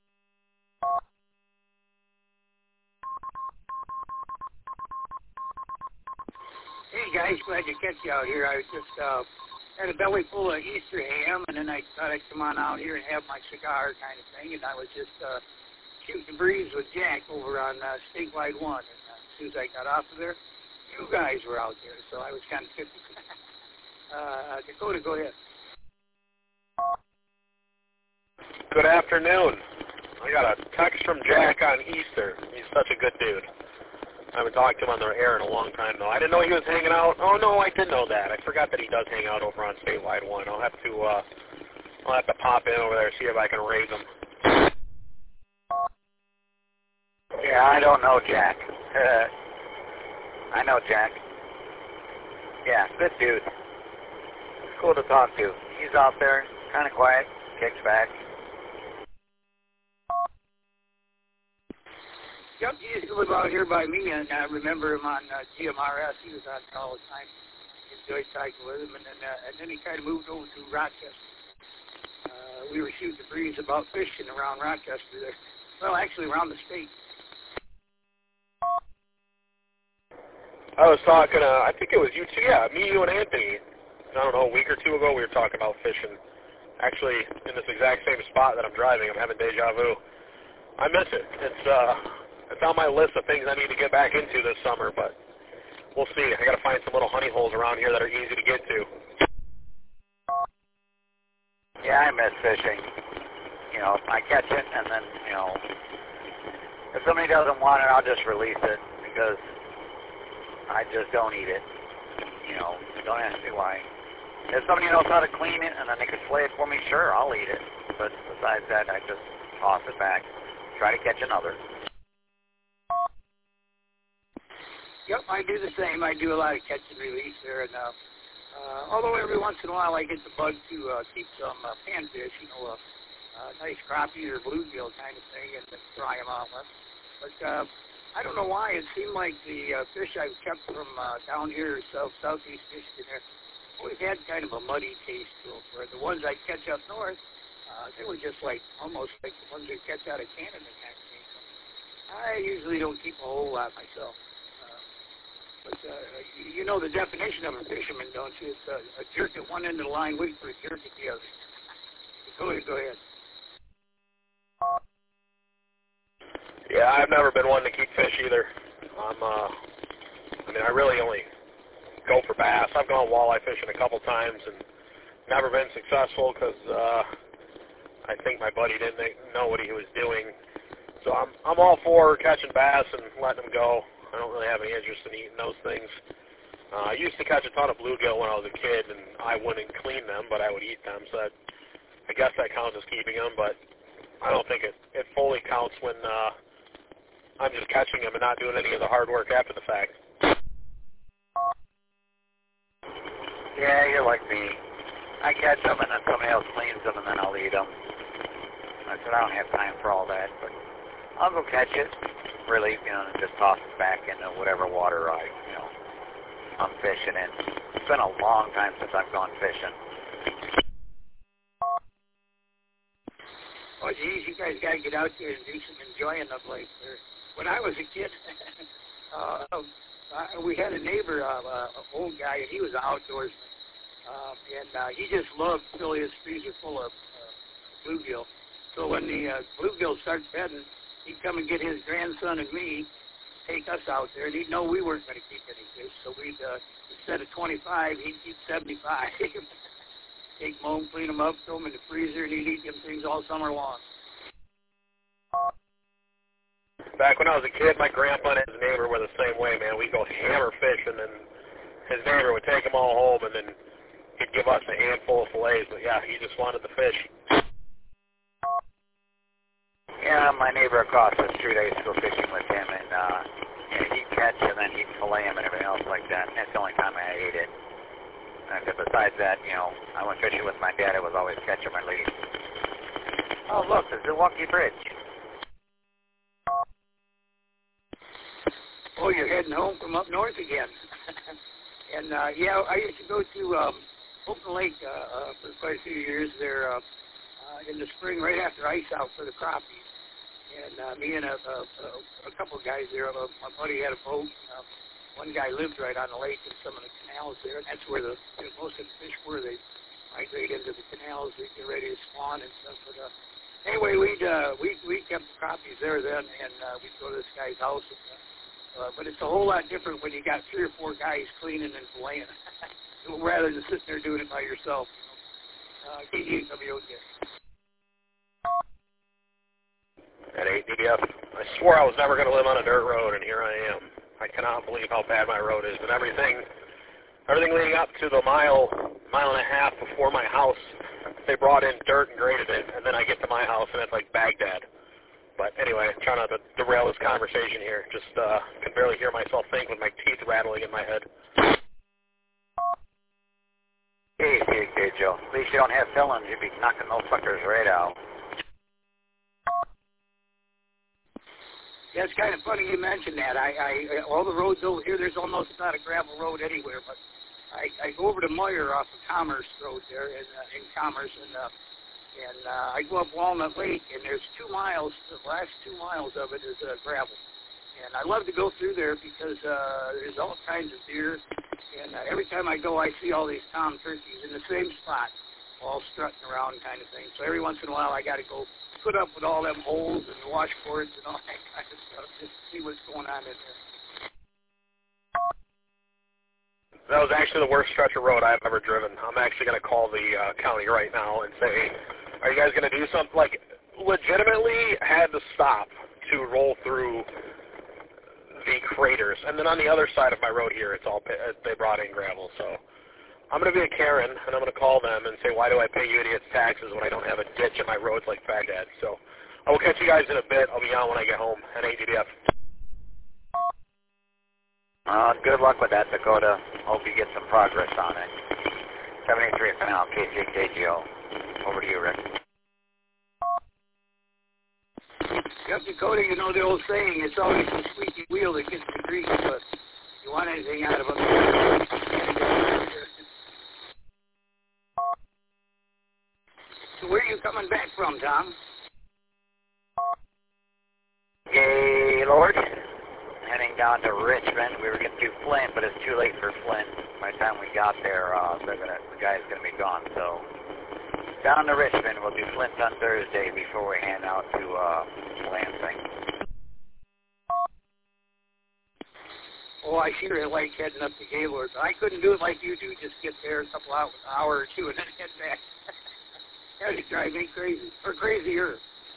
Hey guys, glad to catch you out here. I was just uh, had a belly full of Easter ham, and then I thought I'd come on out here and have my cigar kind of thing, and I was just uh, shooting the breeze with Jack over on uh, Statewide One. And uh, as soon as I got off of there, you guys were out there, so I was kind of fifty. uh, Dakota, go ahead. Good afternoon. I got a text from Jack on Easter. He's such a good dude. I haven't talked to him on the air in a long time, though. I didn't know he was hanging out. Oh, no, I did know that. I forgot that he does hang out over on Statewide One. I'll have to, uh, I'll have to pop in over there, see if I can raise him. Yeah, I don't know Jack. Uh, I know Jack. Yeah, good dude. It's cool to talk to. He's out there, kind of quiet, kicks back. Yep, he used to live out here by me, and I remember him on uh, G M R S. He was out there all the time. Enjoyed cycling with him, and then uh, and then he kind of moved over to Rochester. Uh, we were shooting the breeze about fishing around Rochester there. Well, actually around the state. I was talking, uh, I think it was you two, yeah, me, you, and Anthony. I don't know, a week or two ago we were talking about fishing. Actually, in this exact same spot that I'm driving, I'm having deja vu. I miss it. It's, uh... It's on my list of things I need to get back into this summer, but we'll see. I got to find some little honey holes around here that are easy to get to. Yeah, I miss fishing. You know, I catch it, and then, you know, if somebody doesn't want it, I'll just release it because I just don't eat it. you know, don't ask me why. If somebody knows how to clean it and then they can flay it for me, sure, I'll eat it. But besides that, I just toss it back, try to catch another. Yep, I do the same. I do a lot of catch and release there. And, uh, uh, although every once in a while I get the bug to uh, keep some uh, panfish, you know, a uh, uh, nice crappie or bluegill kind of thing, and then fry them out with. But uh, I don't know why. It seemed like the uh, fish I've kept from uh, down here, south southeast Michigan, there, always had kind of a muddy taste to them. Where the ones I catch up north, uh, they were just like almost like the ones we catch out of Canada kind of thing. I usually don't keep a whole lot myself. But uh, you know the definition of a fisherman, don't you? It's a, a jerk at one end of the line, waiting for a jerk at the other. Go ahead, go ahead. Yeah, I've never been one to keep fish either. I'm, uh, I mean, I really only go for bass. I've gone walleye fishing a couple times and never been successful because uh, I think my buddy didn't know what he was doing. So I'm, I'm all for catching bass and letting them go. I don't really have any interest in eating those things. Uh, I used to catch a ton of bluegill when I was a kid, and I wouldn't clean them, but I would eat them. So that, I guess that counts as keeping them, but I don't think it, it fully counts when uh, I'm just catching them and not doing any of the hard work after the fact. Yeah, you're like me. I catch them, and then somebody else cleans them, and then I'll eat them. I said I don't have time for all that, but I'll go catch it. Really, you know, and just toss it back into whatever water I, you know, I'm fishing in. It's been a long time since I've gone fishing. Oh, geez, you guys got to get out there and do some enjoying the place. When I was a kid, uh, uh, we had a neighbor, uh, uh, an old guy, and he was an outdoorsman. Uh, and uh, he just loved filling his freezer full of uh, bluegill. So when the uh, bluegill started bedding, he'd come and get his grandson and me, take us out there, and he'd know we weren't going to keep any fish. So we'd, uh, instead of twenty-five, he'd keep seventy-five. Take them home, clean them up, throw them in the freezer, and he'd eat them things all summer long. Back when I was a kid, my grandpa and his neighbor were the same way, man. We'd go hammer fish, and then his neighbor would take them all home, and then he'd give us a handful of fillets. But, yeah, he just wanted the fish. Yeah, my neighbor across the street, I used to go fishing with him, and uh, yeah, he'd catch and then he'd fillet him and everything else like that. And that's the only time I ate it. And I said, besides that, you know, I went fishing with my dad. It was always catch him or leave. Oh, look, there's the Milwaukee Bridge. Oh, you're heading home from up north again. And, uh, yeah, I used to go to um, Open Lake uh, uh, for quite a few years there uh, uh, in the spring, right after ice out for the crappies. And uh, me and a, a, a couple of guys there, uh, my buddy had a boat. Uh, one guy lived right on the lake in some of the canals there, and that's where the you know, most of the fish were. They migrate into the canals, they get ready to spawn and stuff. But uh, anyway, we'd uh, we we kept the crappies there then, and uh, we'd go to this guy's house. And, uh, uh, but it's a whole lot different when you got three or four guys cleaning and filleting, rather than sitting there doing it by yourself. Uh, K D W O K. At A D F, I swore I was never going to live on a dirt road, and here I am. I cannot believe how bad my road is. And everything, everything leading up to the mile, mile and a half before my house, they brought in dirt and graded it, and then I get to my house, and it's like Baghdad. But anyway, I'm trying not to derail this conversation here. Just uh, can barely hear myself think with my teeth rattling in my head. Hey, hey, hey, Joe. At least you don't have fillings. You'd be knocking those fuckers right out. Yeah, it's kind of funny you mentioned that. I, I all the roads over here, there's almost not a gravel road anywhere. But I, I go over to Moyer off of Commerce Road there in, uh, in Commerce, and uh, and uh, I go up Walnut Lake, and there's two miles. The last two miles of it is uh, gravel, and I love to go through there because uh, there's all kinds of deer. And uh, every time I go, I see all these tom turkeys in the same spot, all strutting around kind of thing. So every once in a while, I got to go put up with all them holes and washboards and all that kind of stuff just to see what's going on in there. That was actually the worst stretch of road I've ever driven. I'm actually going to call the uh, county right now and say, are you guys going to do something? Like, legitimately had to stop to roll through the craters. And then on the other side of my road here, it's all they brought in gravel. So I'm going to be a Karen, and I'm going to call them and say, why do I pay you idiots taxes when I don't have a ditch in my roads like Baghdad? So I will catch you guys in a bit. I'll be on when I get home. N A D D F. Uh, good luck with that, Dakota. Hope you get some progress on it. seven eight three Final, K six A G O. Over to you, Rick. Yep, Dakota, you know the old saying, it's always the squeaky wheel that gets the grease, but if you want anything out of it, so where are you coming back from, Tom? Gaylord. Heading down to Richmond. We were going to do Flint, but it's too late for Flint. By the time we got there, uh, they're gonna, the guy's going to be gone. So down to Richmond. We'll do Flint on Thursday before we hand out to uh, Lansing. Oh, I sure like heading up to Gaylord. I couldn't do it like you do. Just get there a couple hours, an hour or two, and then head back. That would drive me crazy, or crazier.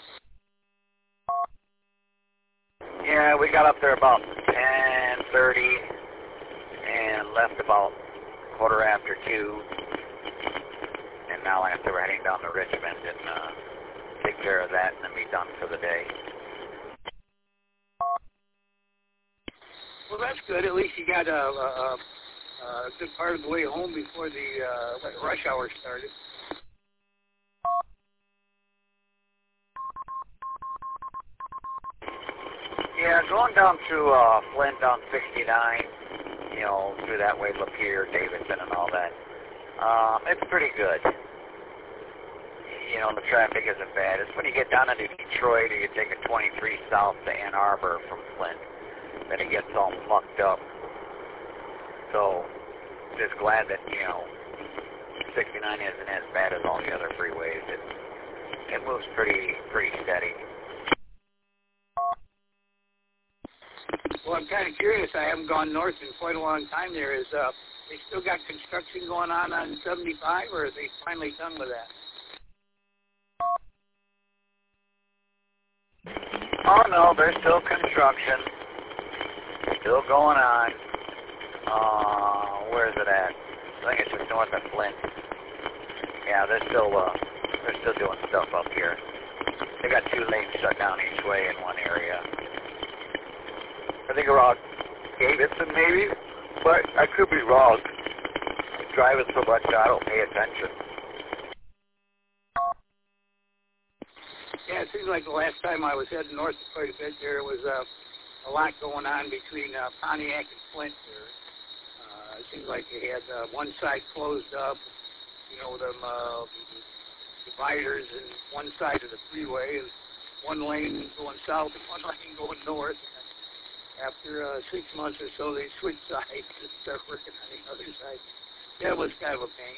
Yeah, we got up there about ten thirty and left about quarter after two. And now after we're heading down to Richmond and uh, take care of that and then be done for the day. Well, that's good. At least you got a, a, a good part of the way home before the uh, rush hour started. Yeah, going down to uh, Flint on sixty-nine, you know, through that way, Lapeer, Davidson, and all that. Um, it's pretty good. You know, the traffic isn't bad. It's when you get down into Detroit or you take a twenty-three south to Ann Arbor from Flint that it gets all mucked up. So, just glad that, you know, sixty-nine isn't as bad as all the other freeways. It, it moves pretty, pretty steady. Well, I'm kind of curious. I haven't gone north in quite a long time there. Is uh, they still got construction going on on seventy-five, or are they finally done with that? Oh, no, there's still construction. Still going on. Uh, where is it at? I think it's just north of Flint. Yeah, they're still, uh, they're still doing stuff up here. They got two lanes shut down each way in one area. I think around Davidson maybe, but I could be wrong. I'm driving so much I don't pay attention. Yeah, it seems like the last time I was heading north quite a bit there was uh, a lot going on between uh, Pontiac and Flint there. Uh, it seems like they had uh, one side closed up, you know, them uh, dividers and one side of the freeway, and one lane going south and one lane going north. After uh, six months or so, they switched sides and started working on the other side. That was kind of a pain.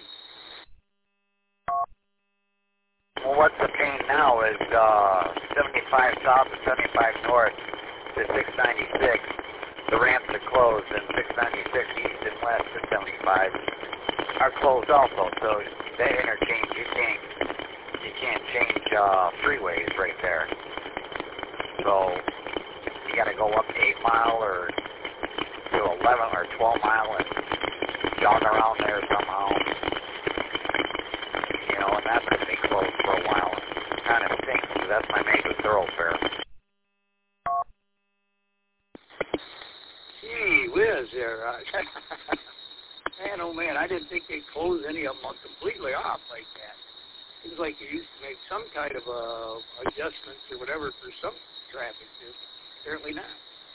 Well, what's the pain now is uh, seventy-five south and seventy-five north to six ninety-six. The ramps are closed, and six ninety-six east and west to seventy-five are closed also. So that interchange, you can't you can't change uh, freeways right there. So you got to go up eight mile or to eleven or twelve mile and jog around there somehow. You know, and that's going to be closed for a while. It kind of stinks because that's my major thoroughfare. Gee whiz there. Uh, man, oh man, I didn't think they'd close any of them completely off like that. Seems like they used to make some kind of uh, adjustments or whatever for some traffic. Apparently not.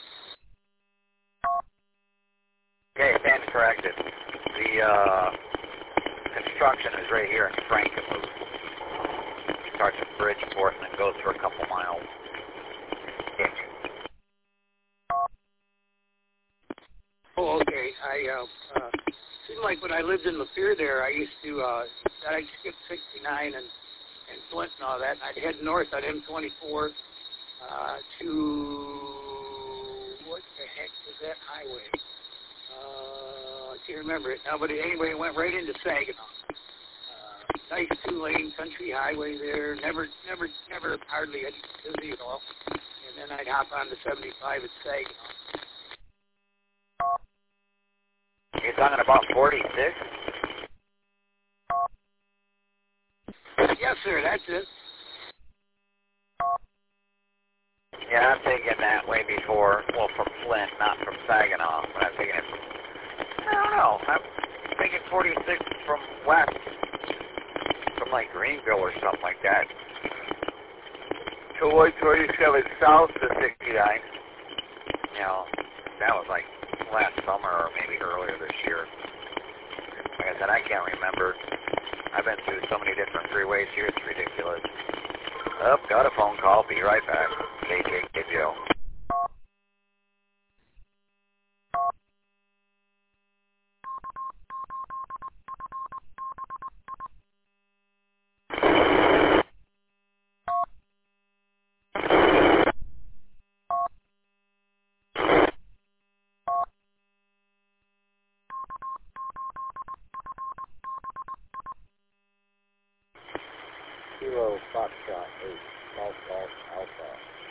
Okay, stand corrected. The uh, construction is right here in Frankenmuth. It starts at Bridgeport and then goes for a couple miles. Oh, okay. I uh, uh, seemed like when I lived in Lapeer there, I used to uh, I'd skip sixty-nine and and Flint and all that, and I'd head north on M twenty-four. Uh, to, what the heck was that highway? Uh, I can't remember it now, but anyway, it went right into Saginaw. Uh, nice two-lane country highway there, never, never, never hardly any busy at all. And then I'd hop on to seventy-five at Saginaw. You're talking about forty-six? Yes, sir, that's it. Yeah, I'm taking that way before, well, from Flint, not from Saginaw, but I'm taking it from, I don't know, I'm taking forty-six from west, from like Greenville or something like that. To White twenty-seven south to sixty-nine. You know, that was like last summer or maybe earlier this year. Like I said, I can't remember. I've been through so many different freeways here, it's ridiculous. Oh, got a phone call. Be right back. K J K Joe. Kilo Foxtrot eight, Golf Golf Alpha.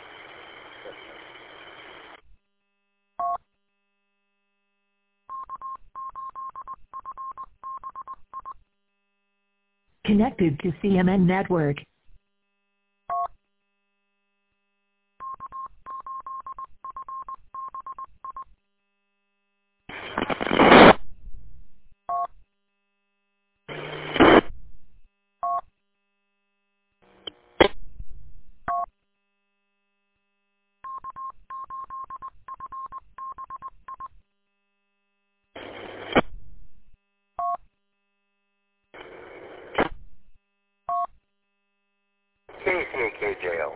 Connected to C M N Network. K C A K J O.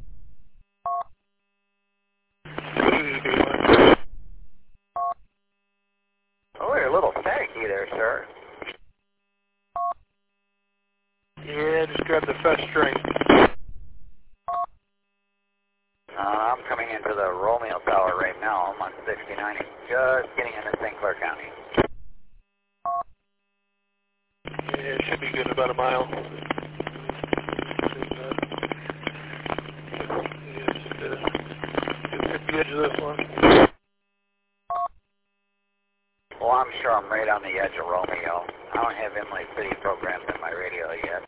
Oh, you're a little finicky there, sir. Yeah, just grab the first string. Uh, I'm coming into the Romeo Tower right now. I'm on sixty-nine, just getting into Saint Clair County. Yeah, it should be good in about a mile. The edge of this one. Well, I'm sure I'm right on the edge of Romeo. I don't have Inlay City programmed in my radio yet.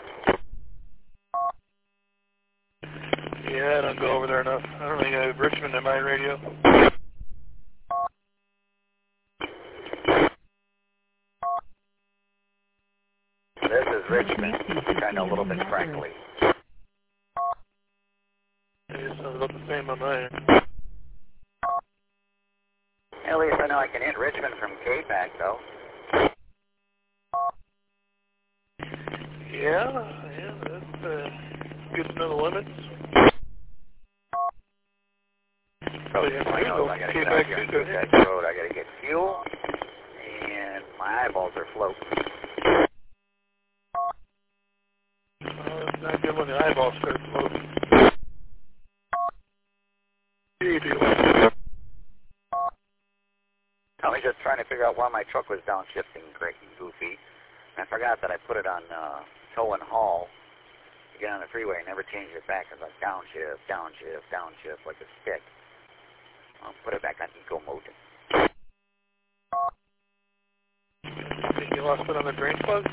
Yeah, I don't go over there enough. I don't think I have Richmond in my radio. This is Richmond, kind of a little bit crackly. It sounds about the same on mine. At least I know I can hit Richmond from K-PAC, though. Yeah, yeah, that's uh, good to know the limits. Probably have I to know go I gotta get K-PAC out here on too. that road. I gotta get fuel, and my eyeballs are floating. Uh, it's not good when the eyeballs start floating. I was just trying to figure out why my truck was downshifting, great and goofy. And I forgot that I put it on uh, tow and haul to get on the freeway. I never changed it back. It was like downshift, downshift, downshift, like a stick. I'll put it back on eco mode. Think you lost it on the drain plug?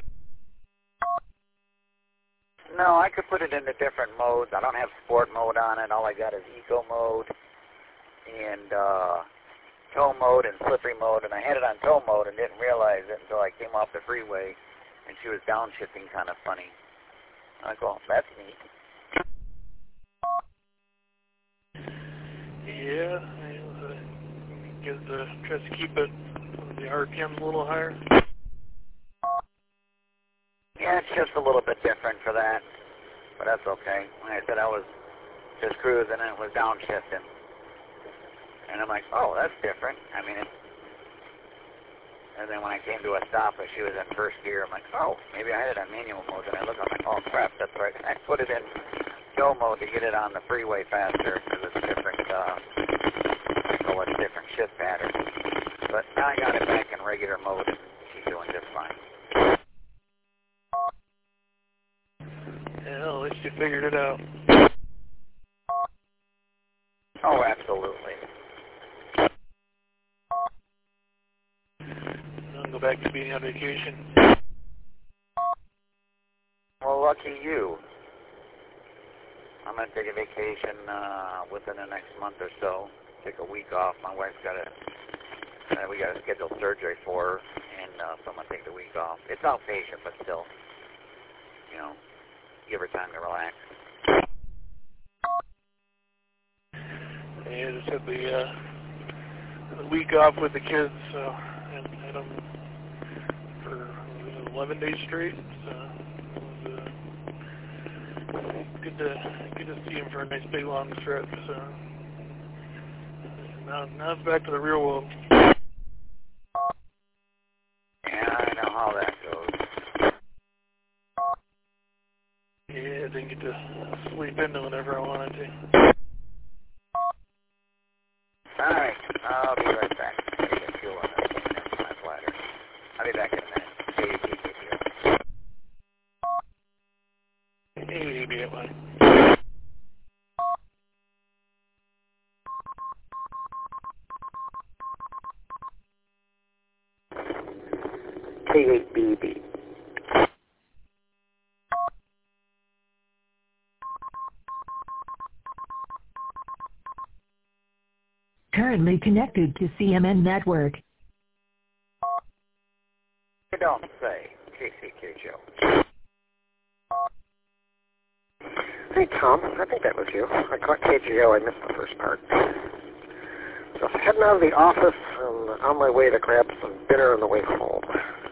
No, I could put it into different modes. I don't have sport mode on it. All I got is eco mode and uh, tow mode and slippery mode. And I had it on tow mode and didn't realize it until I came off the freeway and she was downshifting kind of funny. I go, that's neat. Yeah, I uh, get the, tries to keep it the R P M a little higher. Yeah, it's just a little bit different for that, but that's okay. Like I said, I was just cruising and it was downshifting. And I'm like, oh, that's different. I mean, it, and then when I came to a stop and she was in first gear, I'm like, oh, maybe I had it on manual mode. And I look, I'm like, oh, crap, that's right. And I put it in go mode to get it on the freeway faster because it's different, uh, I call it a different shift pattern. But now I got it back in regular mode and she's doing just fine. Yeah, at least you figured it out. Oh, absolutely. go back to being on vacation. Well, lucky you. I'm going to take a vacation uh, within the next month or so. Take a week off. My wife's got a, uh, we got a scheduled surgery for her, and uh, so I'm going to take the week off. It's outpatient, but still, you know, give her time to relax. Yeah, just had the, uh, the week off with the kids, so, and had them for eleven days straight. So it was uh, good to good to see him for a nice big long stretch. So now, now it's back to the real world. Yeah, I know how that goes. Yeah, I didn't get to sleep into whenever I wanted to. All right, I'll be right back. I'll get fuel on this my bladder. I'll be back in a minute. Hey, be at one. K eight B B. Currently connected to C M N Network. You don't say. K C K Joe. Hey, Tom. I think that was you. I caught K G O. I missed the first part. Just heading out of the office and on my way to grab some dinner on the way home.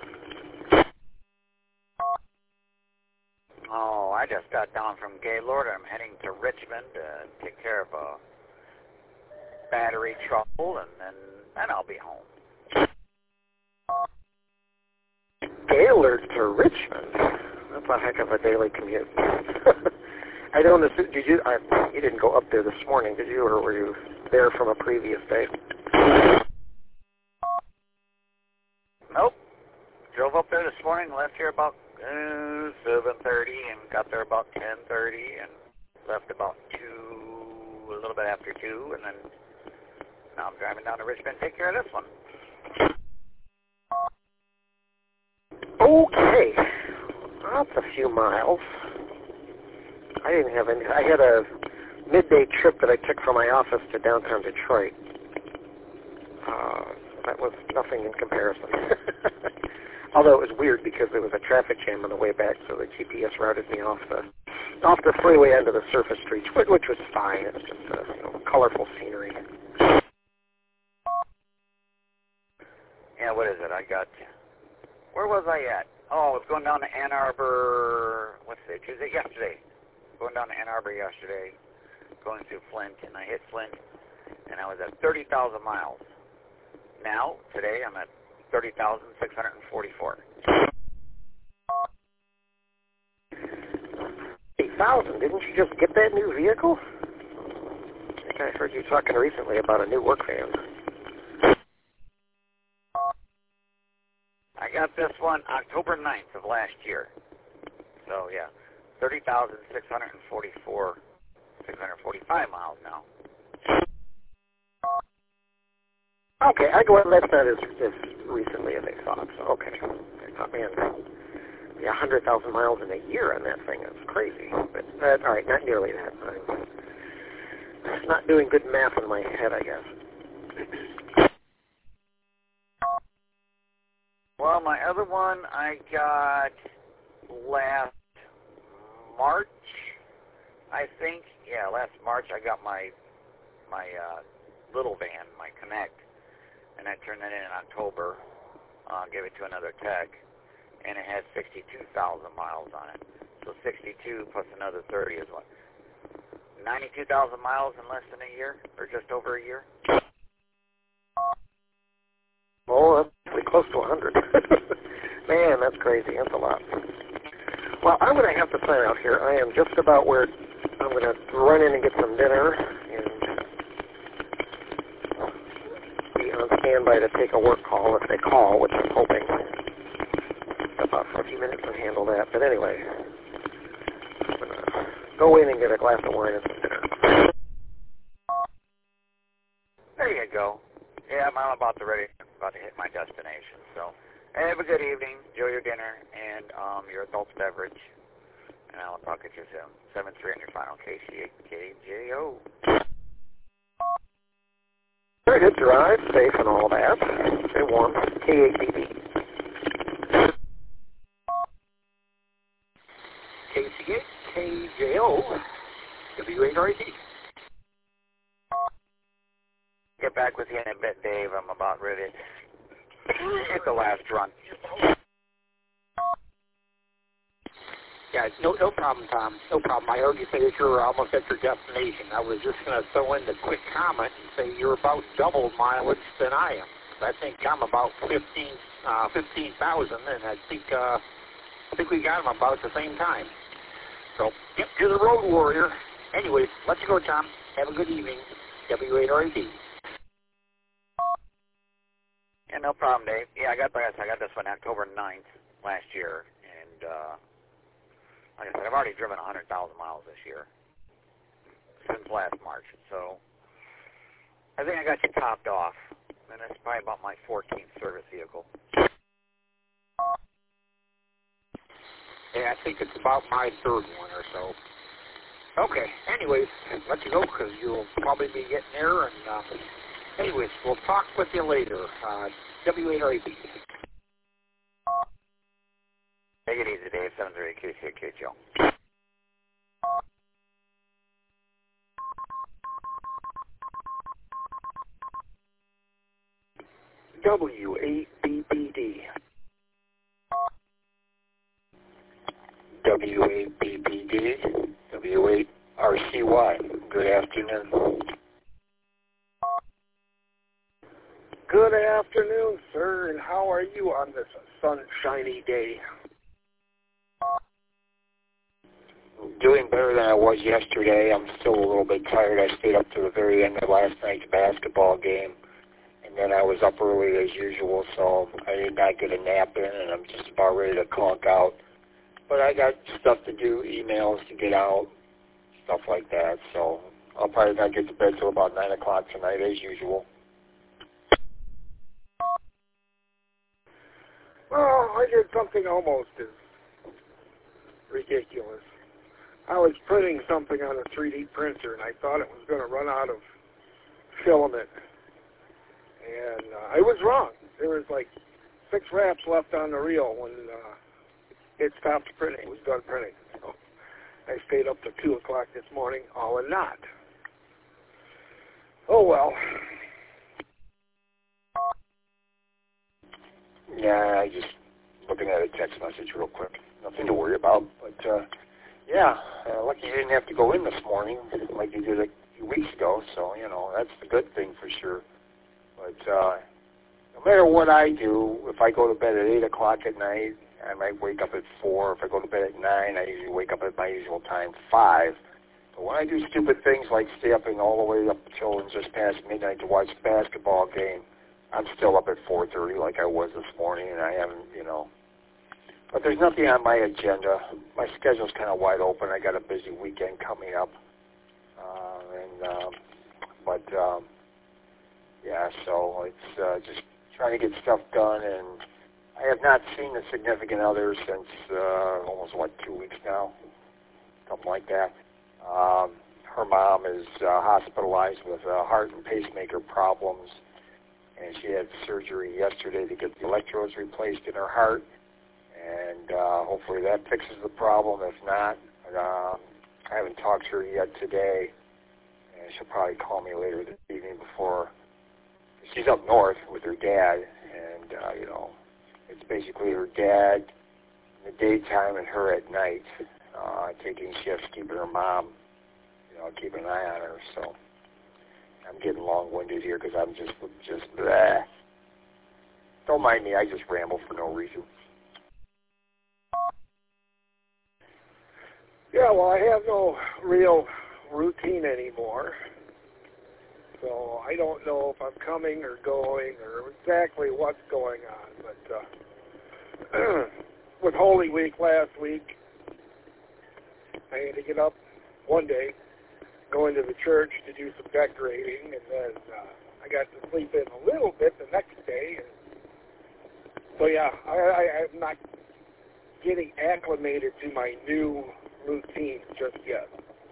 Oh, I just got down from Gaylord. I'm heading to Richmond to take care of a battery trouble, and then, then I'll be home. Gaylord to Richmond? That's a heck of a daily commute. I don't assume, did you, I, you didn't go up there this morning, did you, or were you there from a previous day? Nope. Drove up there this morning, left here about uh, seven thirty, and got there about ten thirty, and left about two, a little bit after two, and then now I'm driving down to Richmond to take care of this one. Okay. That's a few miles. I didn't have any. I had a midday trip that I took from my office to downtown Detroit. Uh, that was nothing in comparison. Although it was weird because there was a traffic jam on the way back, so the G P S routed me off the off the freeway onto the surface streets, which was fine. It was just a you know, colorful scenery. Yeah, what is it? I got, where was I at? Oh, I was going down to Ann Arbor, what's it, Tuesday? Yesterday. Going down to Ann Arbor yesterday, going through Flint, and I hit Flint, and I was at thirty thousand miles. Now, today, I'm at thirty thousand six hundred forty-four. eight thousand? Didn't you just get that new vehicle? I think I heard you talking recently about a new work van. I got this one October ninth of last year. So, yeah, thirty thousand six hundred forty-four, six hundred forty-five miles now. Okay, I go, that's not as, as recently as I thought, so okay. I thought, man, yeah, one hundred thousand miles in a year on that thing, that's crazy. But, uh, all right, not nearly that. I'm not doing good math in my head, I guess. Well, my other one I got last March, I think. Yeah, last March I got my my uh, little van, my Connect, and I turned that in in October. Uh, gave it to another tech, and it had sixty-two thousand miles on it. So sixty-two plus another thirty is what? ninety-two thousand miles in less than a year, or just over a year? Oh, that's pretty close to one hundred. Man, that's crazy. That's a lot. Well, I'm going to have to sign out here. I am just about where I'm going to run in and get some dinner and be on standby to take a work call if they call, which I'm hoping. About for a few minutes and handle that. But anyway, I'm going to go in and get a glass of wine and some dinner. There you go. Yeah, I'm about to ready, about to hit my destination. So Have a good evening. Enjoy your dinner and um, your adult beverage. And I'll talk at you soon. seven three on your final K C eight K J O. Very good drive, safe and all that. Stay warm. K eight B B. K C eight K J O. W eight R E D. Get back with you in a bit, Dave. I'm about ready to hit the last run. Yeah, no, no problem, Tom. No problem. I heard you say that you're almost at your destination. I was just going to throw in the quick comment and say you're about double mileage than I am. I think I'm about fifteen, uh, fifteen thousand, and I think uh, I think we got them about the same time. So, yep, you're the road warrior. Anyways, let you go, Tom. Have a good evening. W eight R E D. Yeah, no problem, Dave. Yeah, I got this. I got this one October ninth last year, and uh, like I said, I've already driven one hundred thousand miles this year since last March. So I think I got you topped off, and that's probably about my fourteenth service vehicle. Yeah, I think it's about my third one or so. Okay, anyways, let you go because you'll probably be getting there. And uh, anyways, we'll talk with you later. Uh, W eight R E D. Take it easy, Dave. seven three eight K C K J O. W eight B B D. W eight B B D. W eight R C Y. Good afternoon. Good afternoon, sir, and how are you on this sunshiny day? Doing better than I was yesterday. I'm still a little bit tired. I stayed up to the very end of last night's basketball game, and then I was up early as usual, so I did not get a nap in, and I'm just about ready to conk out. But I got stuff to do, emails to get out, stuff like that, so I'll probably not get to bed till about nine o'clock tonight as usual. Well, I did something almost as ridiculous. I was printing something on a three D printer, and I thought it was going to run out of filament. And uh, I was wrong. There was like six wraps left on the reel when uh, it stopped printing. It was done printing. So I stayed up to two o'clock this morning, all in knot. Oh, well. Yeah, I just looking at a text message real quick. Nothing to worry about, but uh, yeah, uh, lucky you didn't have to go in this morning like you did a few weeks ago. So you know that's the good thing for sure. But uh, no matter what I do, if I go to bed at eight o'clock at night, I might wake up at four. If I go to bed at nine, I usually wake up at my usual time, five. But when I do stupid things like stay up and all the way up until just past midnight to watch the basketball game, I'm still up at four thirty like I was this morning, and I haven't, you know. But there's nothing on my agenda. My schedule's kind of wide open. I got a busy weekend coming up. Uh, and um, But, um, yeah, so it's uh, just trying to get stuff done. And I have not seen a significant other since uh, almost, what, two weeks now? Something like that. Um, her mom is uh, hospitalized with uh, heart and pacemaker problems. And she had surgery yesterday to get the electrodes replaced in her heart, and uh, hopefully that fixes the problem. If not, uh, I haven't talked to her yet today, and she'll probably call me later this evening before. She's up north with her dad, and, uh, you know, it's basically her dad in the daytime and her at night, uh, taking shifts, keeping her mom, you know, keeping an eye on her, so. I'm getting long-winded here because I'm just, just, bleh. Don't mind me, I just ramble for no reason. Yeah, well, I have no real routine anymore. So I don't know if I'm coming or going or exactly what's going on. But uh, with Holy Week last week, I had to get up one day, go into the church to do some decorating, and then uh, I got to sleep in a little bit the next day, and So yeah, I, I, I'm not getting acclimated to my new routine just yet.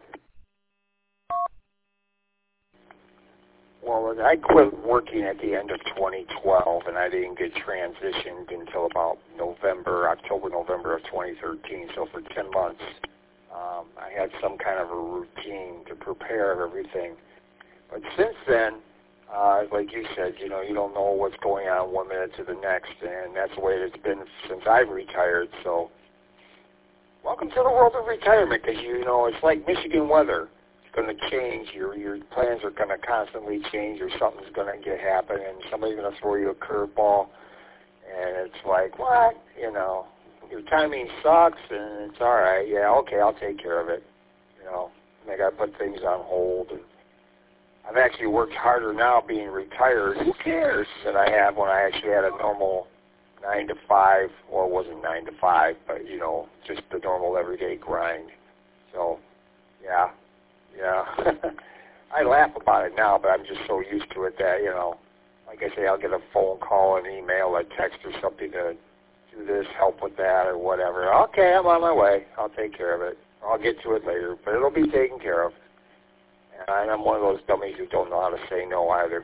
Well, I quit working at the end of twenty twelve, and I didn't get transitioned until about November, October, November of twenty thirteen. So for ten months, um, I had some kind of a routine to prepare everything. But since then, uh, like you said, you know, you don't know what's going on one minute to the next, and that's the way it's been since I've retired. So welcome to the world of retirement, because, you know, it's like Michigan weather. Going to change. Your your plans are going to constantly change, or something's going to get happen, and somebody's going to throw you a curveball, and it's like, what? You know, your timing sucks, and it's all right. Yeah, okay, I'll take care of it. You know, and I got to put things on hold, and I've actually worked harder now being retired. Who cares that I have when I actually had a normal nine to five, or it wasn't nine to five, but you know, just the normal everyday grind. So, yeah. Yeah, I laugh about it now, but I'm just so used to it that, you know, like I say, I'll get a phone call, an email, a text or something to do this, help with that, or whatever. Okay, I'm on my way. I'll take care of it. I'll get to it later, but it'll be taken care of. And I'm one of those dummies who don't know how to say no either.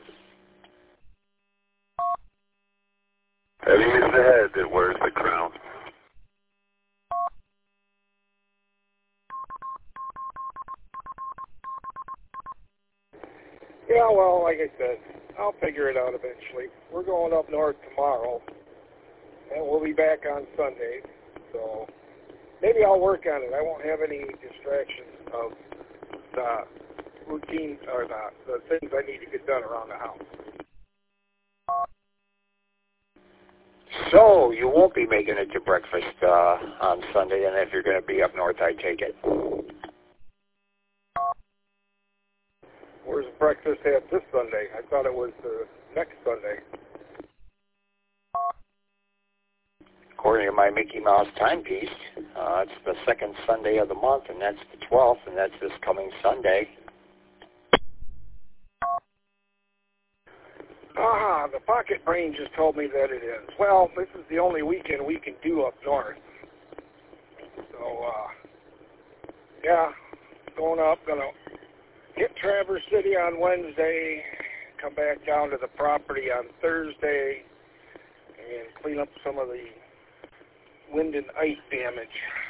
Heavy is the head that wears the crown. Yeah, well, like I said, I'll figure it out eventually. We're going up north tomorrow, and we'll be back on Sunday. So maybe I'll work on it. I won't have any distractions of the routine or the, the things I need to get done around the house. So you won't be making it to breakfast uh, on Sunday, and if you're going to be up north, I take it. Where's breakfast at this Sunday? I thought it was the next Sunday. According to my Mickey Mouse timepiece, uh, it's the second Sunday of the month, and that's the twelfth, and that's this coming Sunday. Ah, the pocket brain just told me that it is. Well, this is the only weekend we can do up north. So, uh, yeah, going up, gonna hit Traverse City on Wednesday, come back down to the property on Thursday, and clean up some of the wind and ice damage.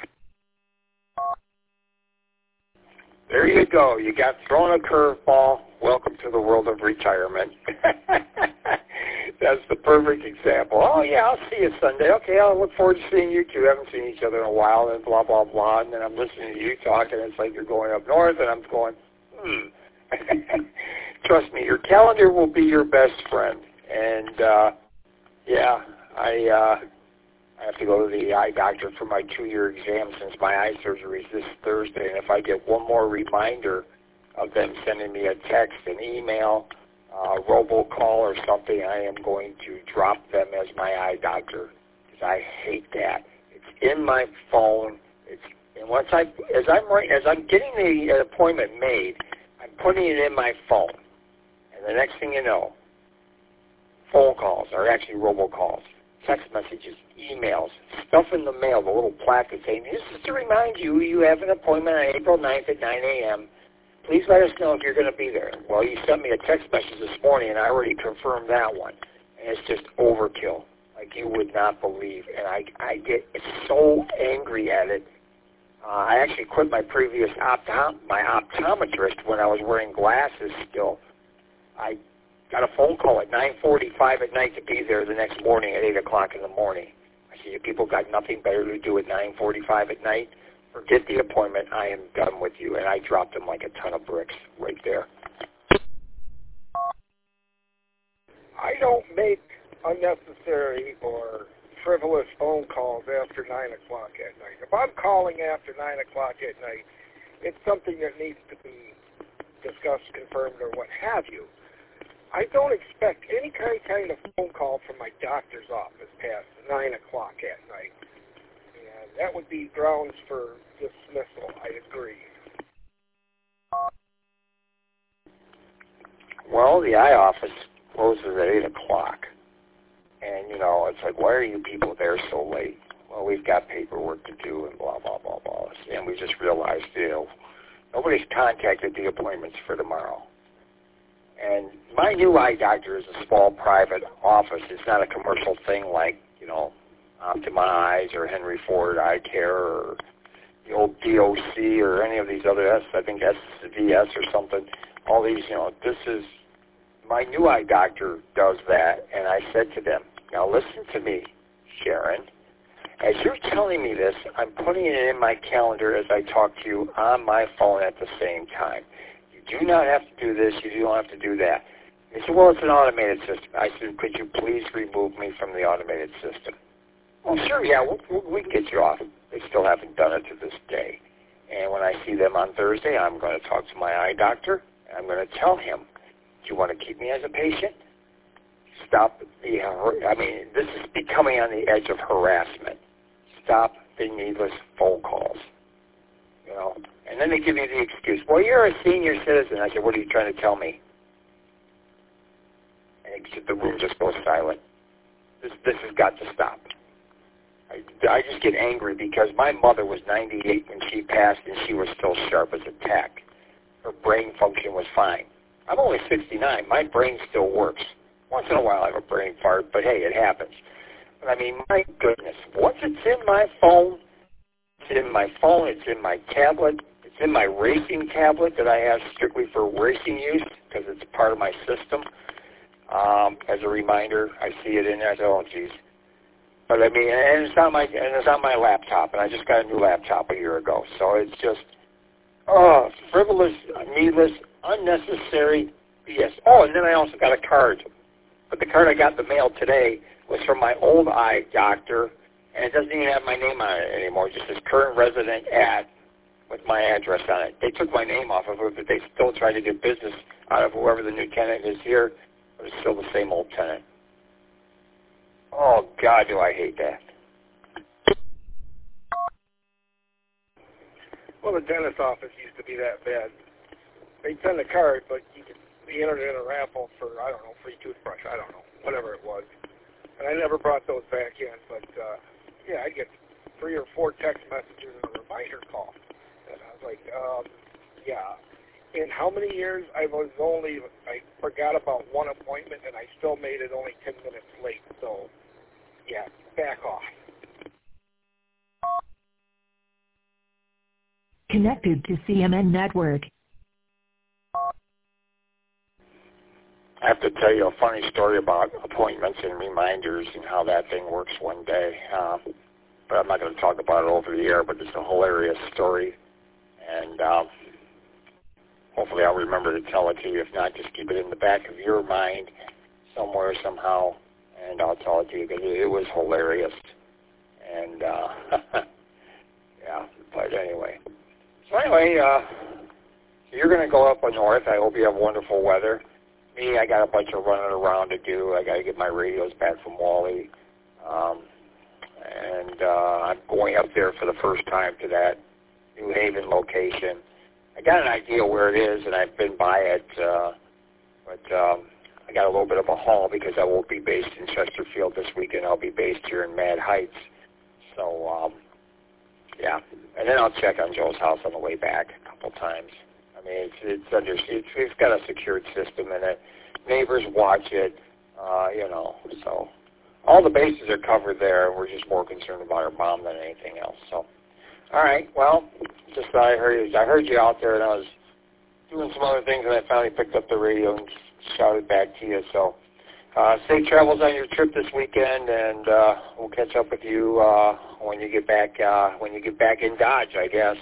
There you go. You got thrown a curveball. Welcome to the world of retirement. That's the perfect example. Oh, yeah, I'll see you Sunday. Okay, I'll look forward to seeing you two. Haven't seen each other in a while, and blah, blah, blah. And then I'm listening to you talk, and it's like you're going up north, and I'm going, hmm. Trust me, your calendar will be your best friend. And, uh, yeah, I... Uh, I have to go to the eye doctor for my two-year exam since my eye surgery is this Thursday. And if I get one more reminder of them sending me a text, an email, uh, robocall or something, I am going to drop them as my eye doctor because I hate that. It's in my phone. It's and once I as I'm right as I'm getting the appointment made, I'm putting it in my phone. And the next thing you know, phone calls are actually robocalls. Text messages, emails, stuff in the mail, the little plaque saying, this is to remind you you have an appointment on April ninth at nine a.m. Please let us know if you're going to be there. Well, you sent me a text message this morning, and I already confirmed that one. And it's just overkill, like you would not believe. And I, I get so angry at it. Uh, I actually quit my previous optom- my optometrist when I was wearing glasses still. I got a phone call at nine forty-five at night to be there the next morning at eight o'clock in the morning. I said, you people got nothing better to do at nine forty-five at night? Forget the appointment. I am done with you. And I dropped them like a ton of bricks right there. I don't make unnecessary or frivolous phone calls after nine o'clock at night. If I'm calling after nine o'clock at night, it's something that needs to be discussed, confirmed, or what have you. I don't expect any kind kind of phone call from my doctor's office past nine o'clock at night. And that would be grounds for dismissal, I agree. Well, the eye office closes at eight o'clock. And, you know, it's like, why are you people there so late? Well, we've got paperwork to do and blah, blah, blah, blah. And we just realized, you know, nobody's contacted the appointments for tomorrow. And my new eye doctor is a small private office. It's not a commercial thing like, you know, Optima Eyes or Henry Ford Eye Care or the old D O C or any of these other, S, I think S V S or something. All these, you know, this is, my new eye doctor does that. And I said to them, now listen to me, Sharon. As you're telling me this, I'm putting it in my calendar as I talk to you on my phone at the same time. You do not have to do this. You don't have to do that. They said, well, it's an automated system. I said, could you please remove me from the automated system? Well, sure, yeah, we'll, we can get you off. They still haven't done it to this day. And when I see them on Thursday, I'm going to talk to my eye doctor. And I'm going to tell him, do you want to keep me as a patient? Stop the, I mean, this is becoming on the edge of harassment. Stop the needless phone calls, you know. And then they give you the excuse, well, you're a senior citizen. I said, what are you trying to tell me? And the room just goes silent. This, this has got to stop. I, I just get angry because my mother was ninety-eight when she passed, and she was still sharp as a tack. Her brain function was fine. I'm only sixty-nine. My brain still works. Once in a while I have a brain fart, but hey, it happens. But I mean, my goodness, once it's in my phone, it's in my phone, it's in my tablet, it's in my racing tablet that I have strictly for racing use because it's part of my system. Um, as a reminder, I see it in there. I say, oh, geez. But I mean, and it's on my and it's on my laptop, and I just got a new laptop a year ago. So it's just, oh, frivolous, needless, unnecessary B S. Oh, and then I also got a card. But the card I got in the mail today was from my old eye doctor, and it doesn't even have my name on it anymore. It just says current resident at with my address on it. They took my name off of it, but they still try to get business out of whoever the new tenant is here. But it's still the same old tenant. Oh, God, do I hate that. Well, the dentist office used to be that bad. They'd send a card, but you could be entered in a raffle for, I don't know, free toothbrush, I don't know, whatever it was. And I never brought those back in, but, uh, yeah, I'd get three or four text messages and a reminder call. And I was like, um, yeah. In how many years I was only, I forgot about one appointment, and I still made it only ten minutes late. So, yeah, back off. Connected to C M N Network. I have to tell you a funny story about appointments and reminders and how that thing works one day. Uh, but I'm not going to talk about it over the air, but it's a hilarious story. And uh, hopefully I'll remember to tell it to you. If not, just keep it in the back of your mind somewhere, somehow, and I'll tell it to you because it was hilarious. And, uh, yeah, but anyway. So anyway, uh, so you're going to go up north. I hope you have wonderful weather. Me, I got a bunch of running around to do. I got to get my radios back from Wally. Um, and uh, I'm going up there for the first time to that New Haven location. I got an idea where it is, and I've been by it, uh, but um, I got a little bit of a haul because I won't be based in Chesterfield this weekend. I'll be based here in Mad Heights. So, um, yeah. And then I'll check on Joe's house on the way back a couple times. I mean, it's it's under it's, it's got a secured system in it. Neighbors watch it, uh, you know. So all the bases are covered there. We're just more concerned about our bomb than anything else. So, all right. Well, just thought I heard you. I heard you out there, and I was doing some other things, and I finally picked up the radio and shouted back to you. So, uh, safe travels on your trip this weekend, and uh, we'll catch up with you uh, when you get back. Uh, when you get back in Dodge, I guess.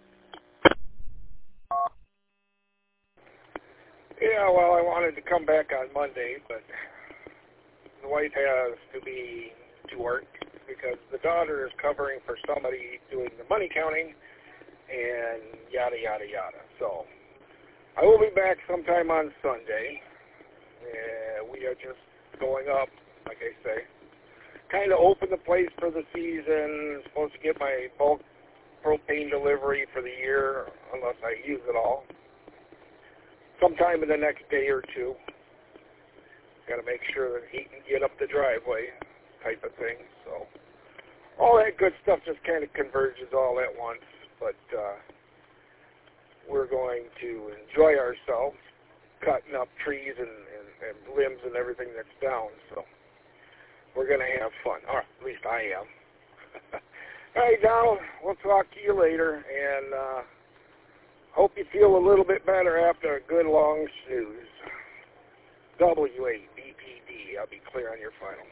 Yeah, well, I wanted to come back on Monday, but the wife has to be to work because the daughter is covering for somebody doing the money counting and yada, yada, yada. So I will be back sometime on Sunday. Uh, we are just going up, like I say. Kind of open the place for the season. Supposed to get my bulk propane delivery for the year, unless I use it all. Sometime in the next day or two. Got to make sure that he can get up the driveway type of thing. So all that good stuff just kind of converges all at once. But uh, we're going to enjoy ourselves cutting up trees and, and, and limbs and everything that's down. So we're going to have fun. Or at least I am. All right, Donald, we'll talk to you later, and uh, hope you feel a little bit better after a good long snooze. W eight B P D, I'll be clear on your final.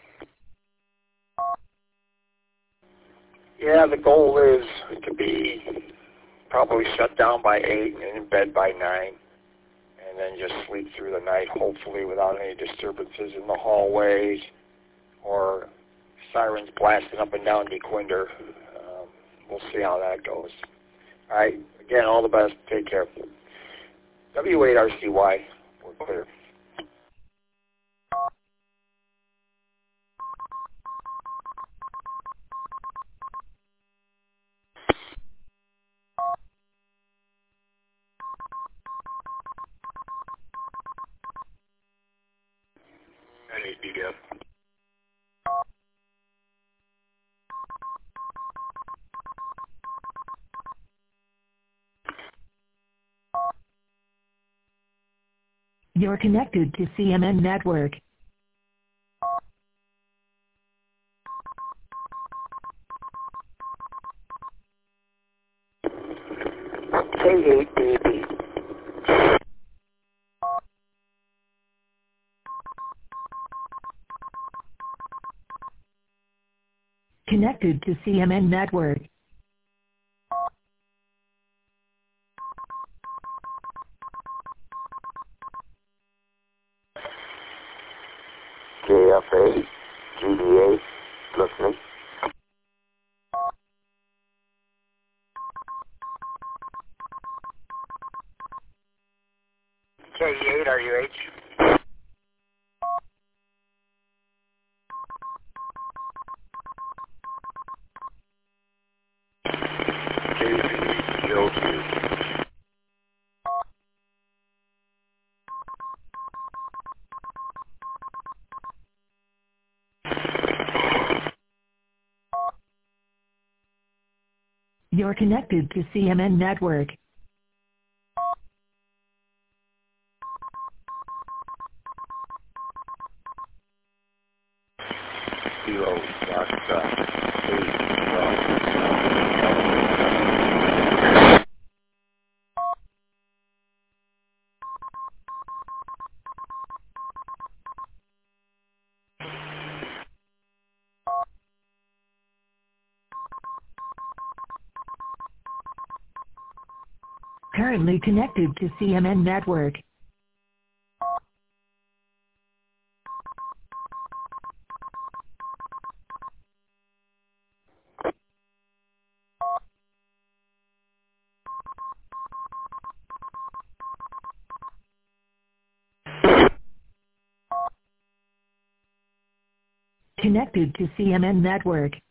Yeah, the goal is to be probably shut down by eight and in bed by nine, and then just sleep through the night, hopefully without any disturbances in the hallways or sirens blasting up and down DeQuinder. Um, we'll see how that goes. All right, again, all the best. Take care. W eight R C Y, we're clear. nine eight B D F. You're connected to C M N Network. K eight B B. Connected to C M N Network. K F A, G D A, listening. K eight R U H. K V zero two. You're connected to C M N Network. Zero, Foxtrot, eight, one. Currently connected to C M N Network. Connected to C M N Network.